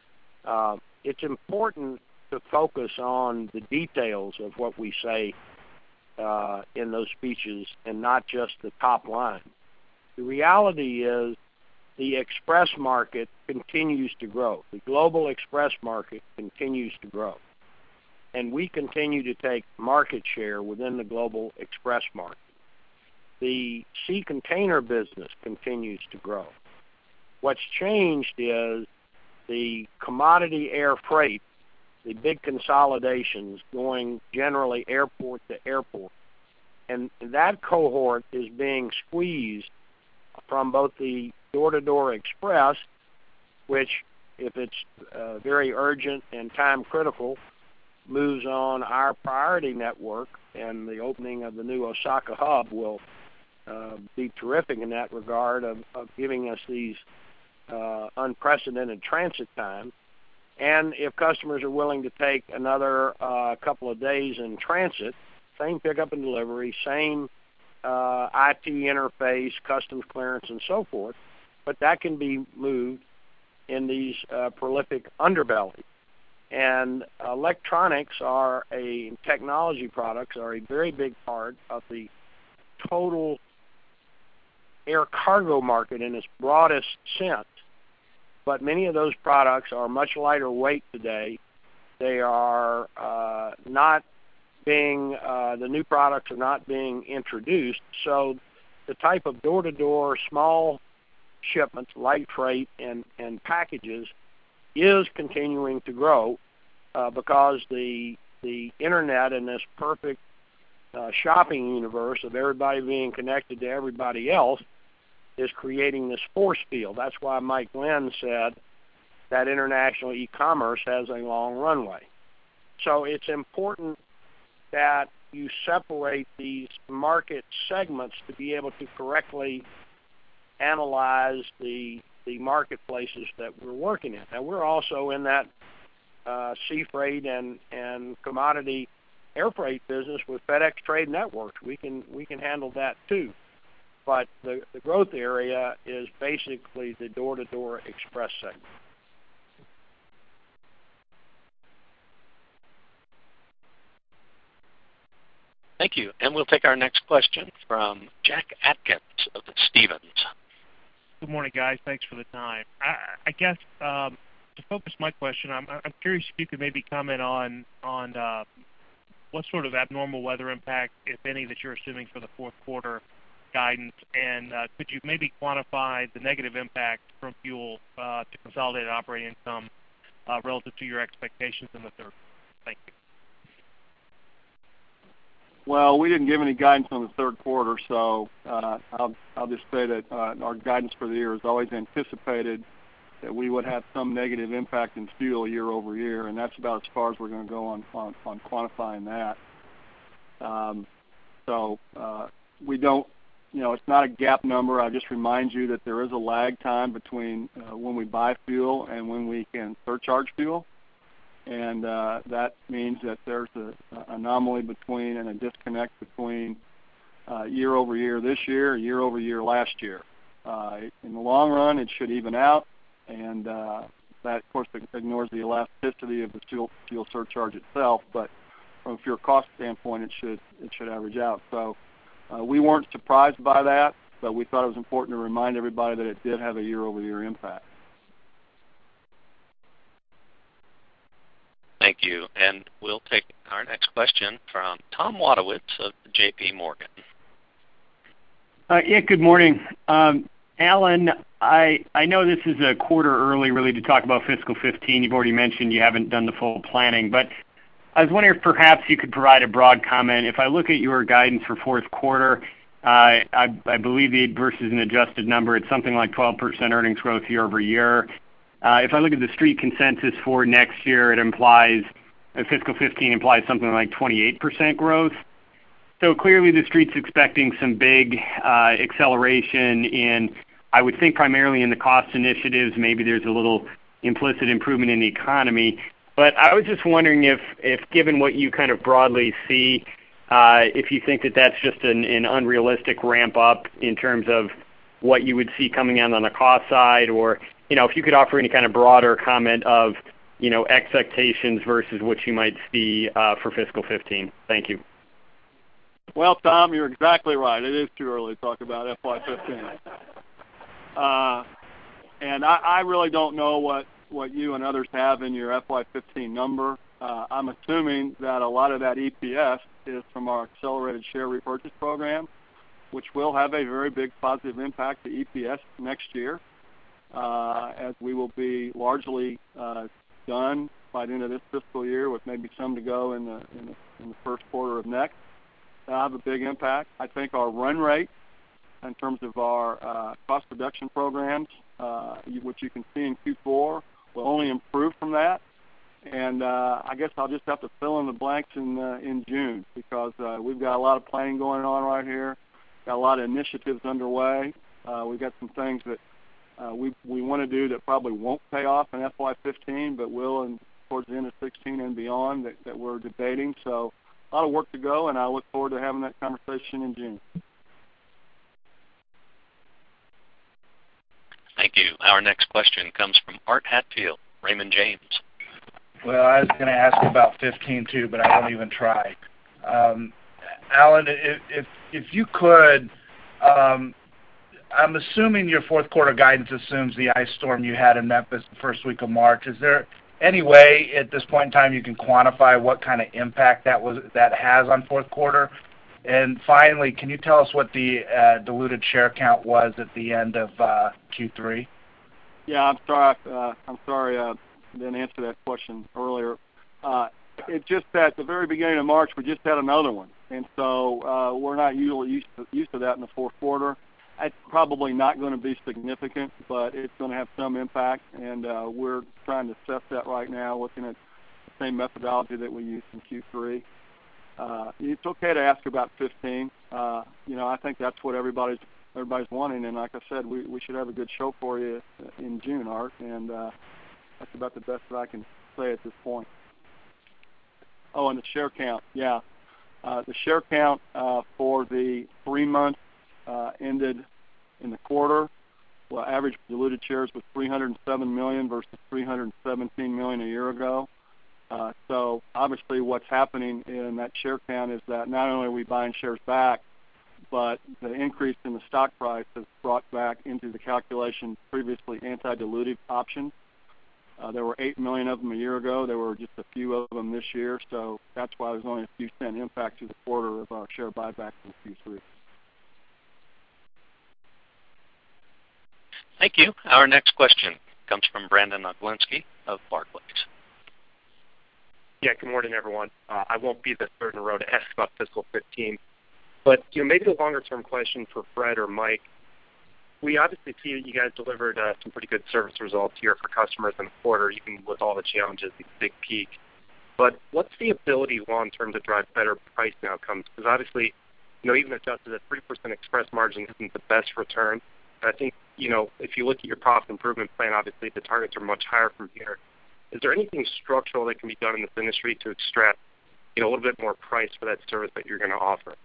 It's important to focus on the details of what we say in those speeches and not just the top line. The reality is the express market continues to grow. The global express market continues to grow. And we continue to take market share within the global express market. The sea container business continues to grow. What's changed is the commodity air freight, the big consolidations going generally airport to airport. And that cohort is being squeezed from both the door-to-door express, which, if it's very urgent and time critical, moves on our priority network, and the opening of the new Osaka hub will be terrific in that regard of giving us these unprecedented transit times. And if customers are willing to take another couple of days in transit, same pickup and delivery, same IT interface, customs clearance, and so forth, but that can be moved in these prolific underbellies. And electronics technology products are a very big part of the total air cargo market in its broadest sense. But many of those products are much lighter weight today. They are not being, the new products are not being introduced. So the type of door-to-door small shipments, light freight, and packages is continuing to grow because the internet and this perfect shopping universe of everybody being connected to everybody else is creating this force field. That's why Mike Glenn said that international e-commerce has a long runway. So it's important that you separate these market segments to be able to correctly analyze the marketplaces that we're working in. And we're also in that sea freight and commodity air freight business with FedEx Trade Networks. We can handle that too. But the growth area is basically the door-to-door express segment. Thank you. And we'll take our next question from Jack Atkins of Stephens. Good morning, guys. Thanks for the time. I guess to focus my question, I'm curious if you could maybe comment on what sort of abnormal weather impact, if any, that you're assuming for the fourth quarter guidance, and could you maybe quantify the negative impact from fuel to consolidated operating income relative to your expectations in the third? Thank you. Well, we didn't give any guidance on the third quarter, so I'll just say that our guidance for the year has always anticipated that we would have some negative impact in fuel year over year, and that's about as far as we're going to go on quantifying that. So we don't, it's not a GAAP number. I just remind you that there is a lag time between when we buy fuel and when we can surcharge fuel. And that means that there's an anomaly between and a disconnect between year over year this year over year last year. In the long run, it should even out, and that, of course, ignores the elasticity of the fuel surcharge itself. But from a pure cost standpoint, it should average out. So we weren't surprised by that, but we thought it was important to remind everybody that it did have a year over year impact. Thank you. And we'll take our next question from Tom Wadewitz of J.P. Morgan. Yeah, good morning. Alan, I know this is a quarter early really to talk about fiscal 15. You've already mentioned you haven't done the full planning, but I was wondering if perhaps you could provide a broad comment. If I look at your guidance for fourth quarter, I believe versus an adjusted number, it's something like 12% earnings growth year over year. If I look at the street consensus for next year, it implies fiscal 15 implies something like 28% growth. So clearly the street's expecting some big acceleration in, I would think primarily in the cost initiatives. Maybe there's a little implicit improvement in the economy. But I was just wondering if given what you kind of broadly see, if you think that that's just an unrealistic ramp up in terms of what you would see coming in on the cost side, or if you could offer any kind of broader comment of expectations versus what you might see for fiscal 15. Thank you. Well, Tom, you're exactly right. It is too early to talk about FY15. And I really don't know what you and others have in your FY15 number. I'm assuming that a lot of that EPS is from our accelerated share repurchase program, which will have a very big positive impact to EPS next year, as we will be largely done by the end of this fiscal year, with maybe some to go in the first quarter of next. That'll have a big impact. I think our run rate in terms of our cost reduction programs, which you can see in Q4, will only improve from that. And I guess I'll just have to fill in the blanks in June, because we've got a lot of planning going on right here, got a lot of initiatives underway. We've got some things that we want to do that probably won't pay off in FY15, but will towards the end of 16 and beyond that we're debating. So a lot of work to go, and I look forward to having that conversation in June. Thank you. Our next question comes from Art Hatfield, Raymond James. Well, I was going to ask about 15 too, but I won't even try. Alan, if you could, I'm assuming your fourth quarter guidance assumes the ice storm you had in Memphis the first week of March. Is there any way at this point in time you can quantify what kind of impact that has on fourth quarter? And finally, can you tell us what the diluted share count was at the end of Q3? Yeah, I'm sorry I didn't answer that question earlier. It's just that at the very beginning of March, we just had another one. And so we're not usually used to that in the fourth quarter. It's probably not going to be significant, but it's going to have some impact. And we're trying to assess that right now, looking at the same methodology that we used in Q3. It's okay to ask about 15. I think that's what everybody's wanting. And like I said, we should have a good show for you in June, Art. And that's about the best that I can say at this point. Oh, and the share count. Yeah. The share count for the 3 months ended in the quarter, well, average diluted shares was 307 million versus 317 million a year ago. So obviously what's happening in that share count is that not only are we buying shares back, but the increase in the stock price has brought back into the calculation previously anti-dilutive options. There were 8 million of them a year ago. There were just a few of them this year, so that's why there's only a few cent impact to the quarter of our share buyback in Q3. Thank you. Our next question comes from Brandon Oglenski of Barclays. Yeah, good morning, everyone. I won't be the third in a row to ask about fiscal 15, but maybe the longer-term question for Fred or Mike. We obviously see that you guys delivered some pretty good service results here for customers in the quarter, even with all the challenges, these big peaks. But what's the ability long-term to drive better pricing outcomes? Because obviously, even adjusted at 3% express margin isn't the best return. I think, if you look at your profit improvement plan, obviously the targets are much higher from here. Is there anything structural that can be done in this industry to extract, a little bit more price for that service that you're going to offer?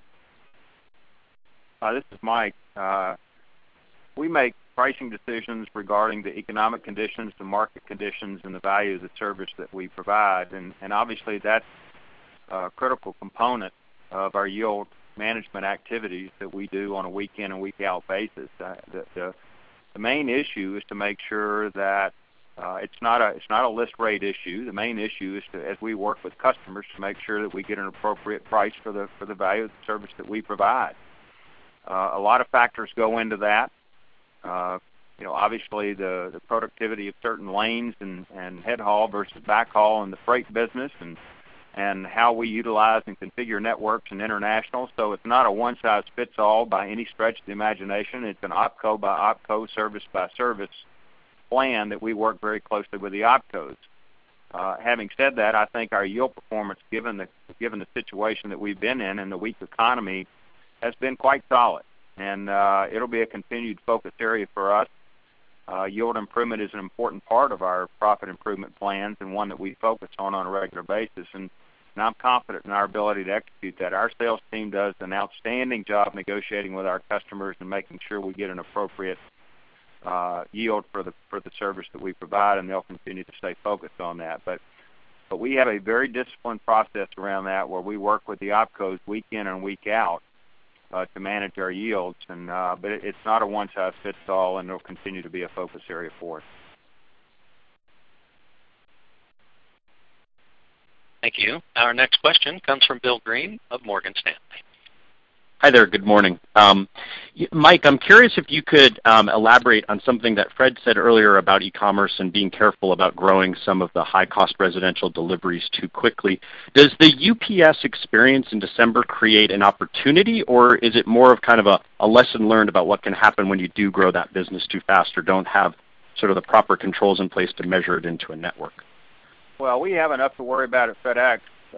This is Mike. We make pricing decisions regarding the economic conditions, the market conditions, and the value of the service that we provide. And obviously that's a critical component of our yield management activities that we do on a week-in and week-out basis. The main issue is to make sure that It's not a list rate issue. The main issue is as we work with customers to make sure that we get an appropriate price for the value of the service that we provide. A lot of factors go into that. Obviously the productivity of certain lanes and head haul versus back haul in the freight business, and how we utilize and configure networks and international. So it's not a one-size-fits-all by any stretch of the imagination. It's an OpCo by OpCo, service by service plan that we work very closely with the OpCos. Having said that, I think our yield performance, given the situation that we've been in and the weak economy, has been quite solid. And it'll be a continued focus area for us. Yield improvement is an important part of our profit improvement plans and one that we focus on a regular basis. And I'm confident in our ability to execute that. Our sales team does an outstanding job negotiating with our customers and making sure we get an appropriate yield for the service that we provide, and they'll continue to stay focused on that. But we have a very disciplined process around that where we work with the OpCos week in and week out to manage our yields. But it's not a one-size-fits-all, and it'll continue to be a focus area for us. Thank you. Our next question comes from Bill Green of Morgan Stanley. Hi there. Good morning. Mike, I'm curious if you could elaborate on something that Fred said earlier about e-commerce and being careful about growing some of the high-cost residential deliveries too quickly. Does the UPS experience in December create an opportunity, or is it more of kind of a lesson learned about what can happen when you do grow that business too fast or don't have sort of the proper controls in place to measure it into a network? Well, we have enough to worry about at FedEx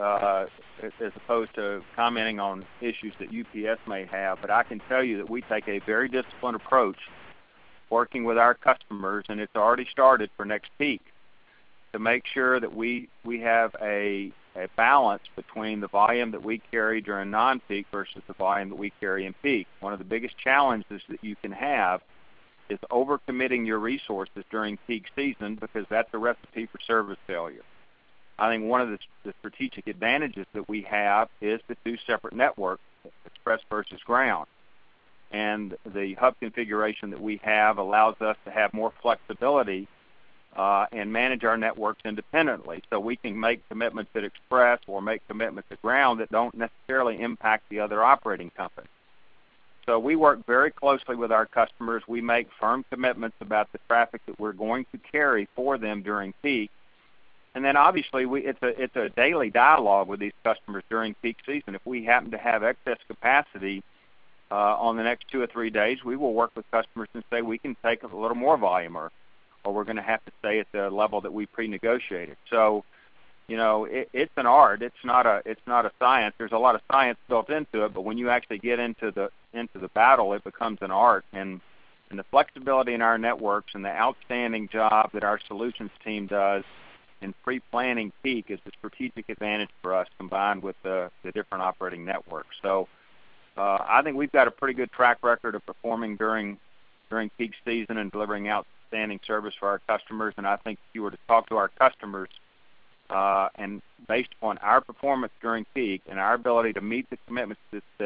as opposed to commenting on issues that UPS may have. But I can tell you that we take a very disciplined approach working with our customers, and it's already started for next peak, to make sure that we have a balance between the volume that we carry during non-peak versus the volume that we carry in peak. One of the biggest challenges that you can have is overcommitting your resources during peak season, because that's a recipe for service failure. I think one of the strategic advantages that we have is the two separate networks, express versus ground. And the hub configuration that we have allows us to have more flexibility and manage our networks independently. So we can make commitments at express or make commitments at ground that don't necessarily impact the other operating company. So we work very closely with our customers. We make firm commitments about the traffic that we're going to carry for them during peak. And then obviously it's a daily dialogue with these customers during peak season. If we happen to have excess capacity on the next 2 or 3 days, we will work with customers and say we can take a little more volume, or we're going to have to stay at the level that we pre-negotiated. So, it's an art. It's not a science. There's a lot of science built into it, but when you actually get into the battle, it becomes an art. And the flexibility in our networks and the outstanding job that our solutions team does in pre-planning peak is a strategic advantage for us, combined with the different operating networks. So I think we've got a pretty good track record of performing during peak season and delivering outstanding service for our customers. And I think if you were to talk to our customers, and based upon our performance during peak and our ability to meet the commitments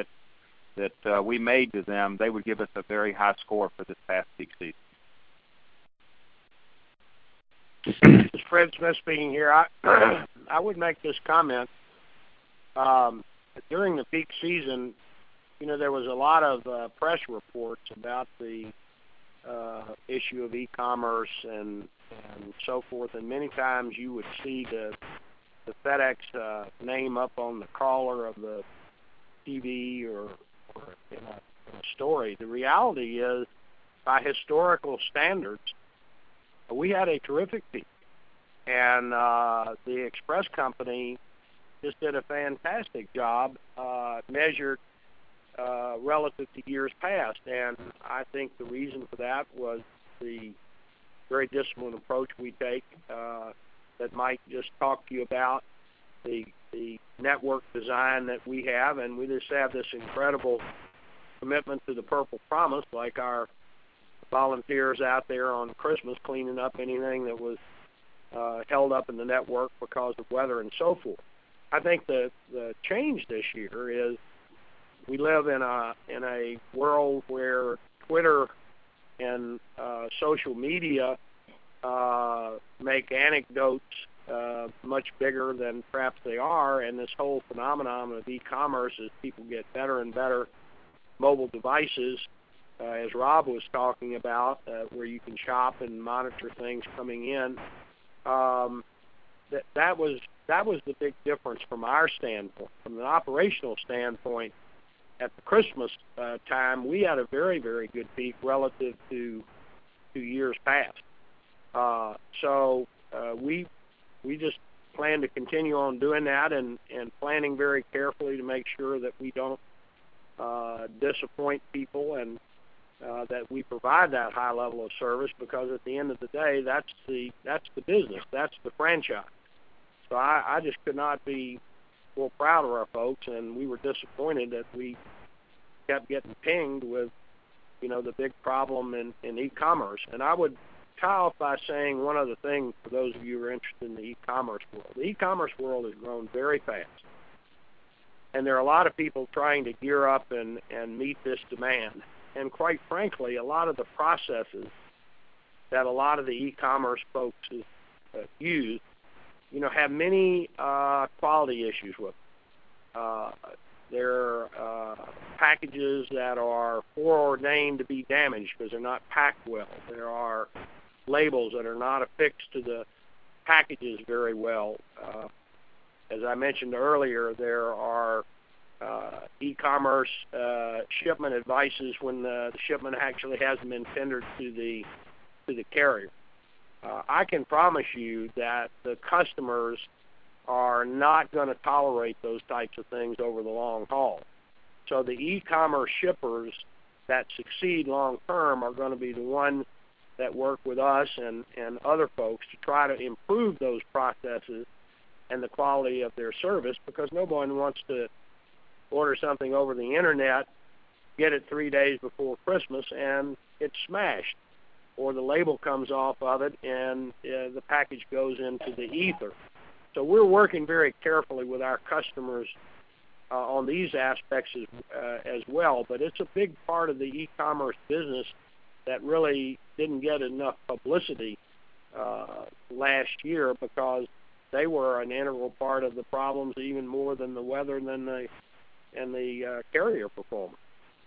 that we made to them, they would give us a very high score for this past peak season. This is Fred Smith speaking here. I would make this comment. During the peak season, there was a lot of press reports about the issue of e-commerce and so forth, and many times you would see the FedEx name up on the crawler of the TV or in a story. The reality is, by historical standards, we had a terrific peak, and the Express Company just did a fantastic job measured relative to years past. And I think the reason for that was the very disciplined approach we take that Mike just talked to you about, the network design that we have, and we just have this incredible commitment to the Purple Promise, like our volunteers out there on Christmas cleaning up anything that was held up in the network because of weather and so forth. I think the change this year is we live in a world where Twitter and social media make anecdotes much bigger than perhaps they are, and this whole phenomenon of e-commerce as people get better and better mobile devices, as Rob was talking about, where you can shop and monitor things coming in. That was the big difference from our standpoint. From an operational standpoint, at the Christmas time, we had a very, very good peak relative to years past. So we just plan to continue on doing that and planning very carefully to make sure that we don't disappoint people and that we provide that high level of service, because at the end of the day, that's the business, that's the franchise. So I just could not be more proud of our folks, and we were disappointed that we kept getting pinged with, the big problem in e-commerce. And I would tie off by saying one other thing for those of you who are interested in the e-commerce world. The e-commerce world has grown very fast, and there are a lot of people trying to gear up and meet this demand. And quite frankly, a lot of the processes that a lot of the e-commerce folks use, have many quality issues with them. There are packages that are foreordained to be damaged because they're not packed well. There are labels that are not affixed to the packages very well. As I mentioned earlier, there are e-commerce shipment advices when the shipment actually hasn't been tendered to the carrier. I can promise you that the customers are not going to tolerate those types of things over the long haul. So the e-commerce shippers that succeed long term are going to be the ones that work with us and other folks to try to improve those processes and the quality of their service, because no one wants to order something over the internet, get it 3 days before Christmas, and it's smashed, or the label comes off of it and the package goes into the ether. So we're working very carefully with our customers on these aspects as well, but it's a big part of the e-commerce business that really didn't get enough publicity last year, because they were an integral part of the problems, even more than the weather and the carrier performance.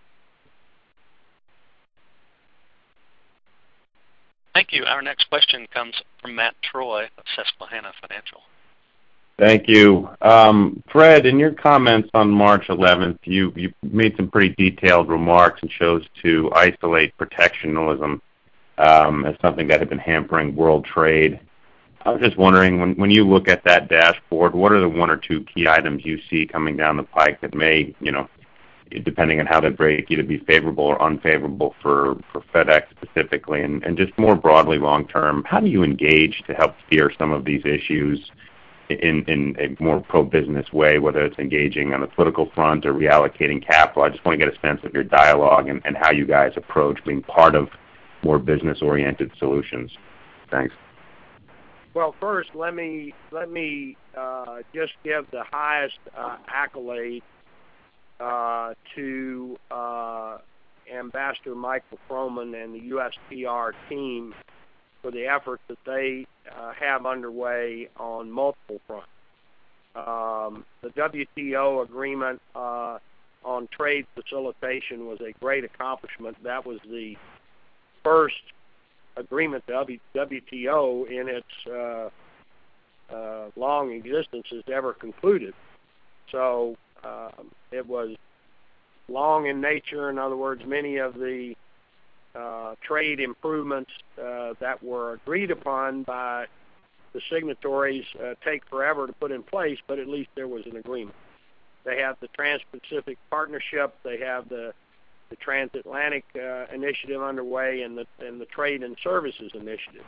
Thank you. Our next question comes from Matt Troy of Susquehanna Financial. Thank you. Fred, in your comments on March 11th, you made some pretty detailed remarks and chose to isolate protectionism as something that had been hampering world trade. I was just wondering, when you look at that dashboard, what are the one or two key items you see coming down the pike that may, depending on how they break, either be favorable or unfavorable for FedEx specifically, and just more broadly long term, how do you engage to help steer some of these issues in a more pro-business way, whether it's engaging on the political front or reallocating capital? I just want to get a sense of your dialogue and how you guys approach being part of more business-oriented solutions. Thanks. Well, first, let me just give the highest accolade to Ambassador Michael Froman and the USTR team for the effort that they have underway on multiple fronts. The WTO agreement on trade facilitation was a great accomplishment. That was the first agreement the WTO in its long existence has ever concluded. So it was long in nature. In other words, many of the trade improvements that were agreed upon by the signatories take forever to put in place, but at least there was an agreement. They have the Trans-Pacific Partnership, they have the Transatlantic Initiative underway, and the Trade and Services Initiative.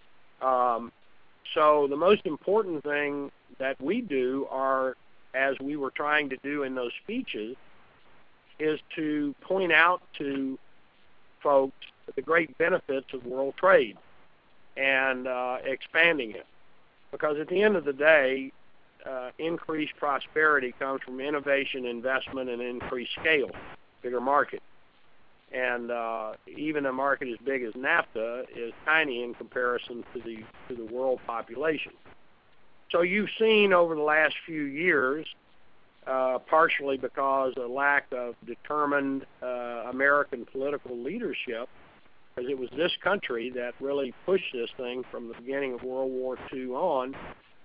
So the most important thing that we do are, as we were trying to do in those speeches, is to point out to folks the great benefits of world trade and expanding it. Because at the end of the day, increased prosperity comes from innovation, investment, and increased scale, bigger market. and even a market as big as NAFTA is tiny in comparison to the world population. So you've seen over the last few years, partially because of lack of determined American political leadership, because it was this country that really pushed this thing from the beginning of World War II on,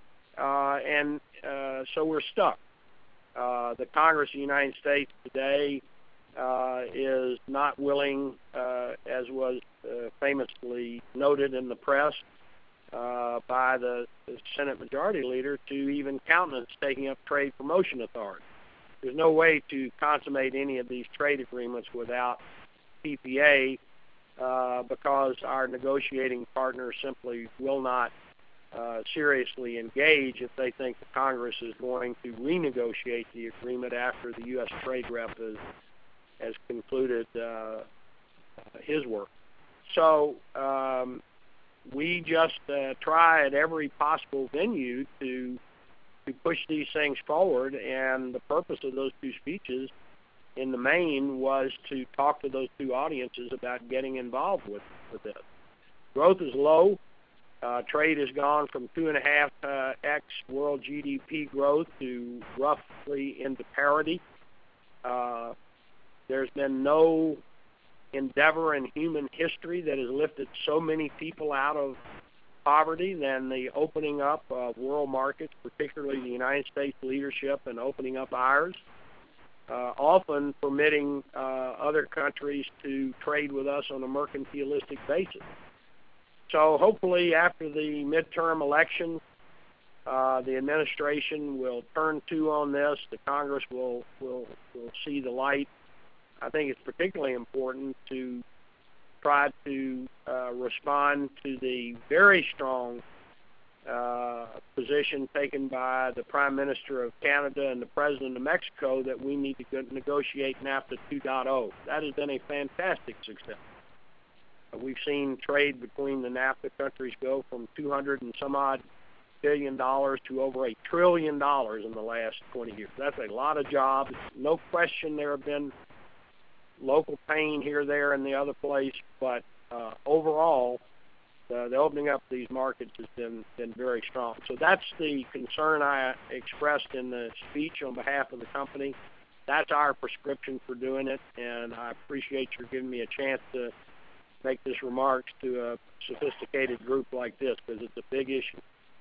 and so we're stuck. The Congress of the United States today is not willing, as was famously noted in the press by the Senate Majority Leader, to even countenance taking up trade promotion authority. There's no way to consummate any of these trade agreements without PPA because our negotiating partners simply will not seriously engage if they think the Congress is going to renegotiate the agreement after the U.S. Trade Rep has concluded his work. So we just try at every possible venue to push these things forward, and the purpose of those two speeches in the main was to talk to those two audiences about getting involved with this. Growth is low. Trade has gone from 2.5x world GDP growth to roughly into parity. There's been no endeavor in human history that has lifted so many people out of poverty than the opening up of world markets, particularly the United States leadership and opening up ours, often permitting other countries to trade with us on a mercantilistic basis. So hopefully after the midterm elections, the administration will turn to on this. The Congress will see the light. I think it's particularly important to try to respond to the very strong position taken by the Prime Minister of Canada and the President of Mexico that we need to negotiate NAFTA 2.0. That has been a fantastic success. We've seen trade between the NAFTA countries go from $200 and some odd billion to over $1 trillion in the last 20 years. That's a lot of jobs. No question there have been local pain here, there, and the other place, but overall, the opening up of these markets has been very strong. So that's the concern I expressed in the speech on behalf of the company. That's our prescription for doing it, and I appreciate you giving me a chance to make this remarks to a sophisticated group like this, because it's a big issue.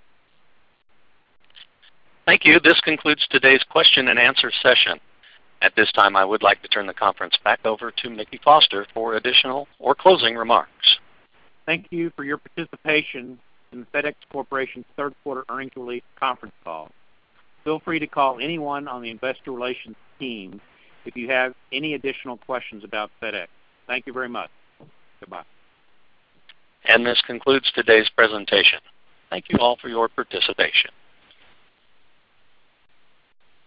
Thank you. This concludes today's question and answer session. At this time, I would like to turn the conference back over to Mickey Foster for additional or closing remarks. Thank you for your participation in the FedEx Corporation's third quarter earnings release conference call. Feel free to call anyone on the investor relations team if you have any additional questions about FedEx. Thank you very much. Goodbye. And this concludes today's presentation. Thank you all for your participation.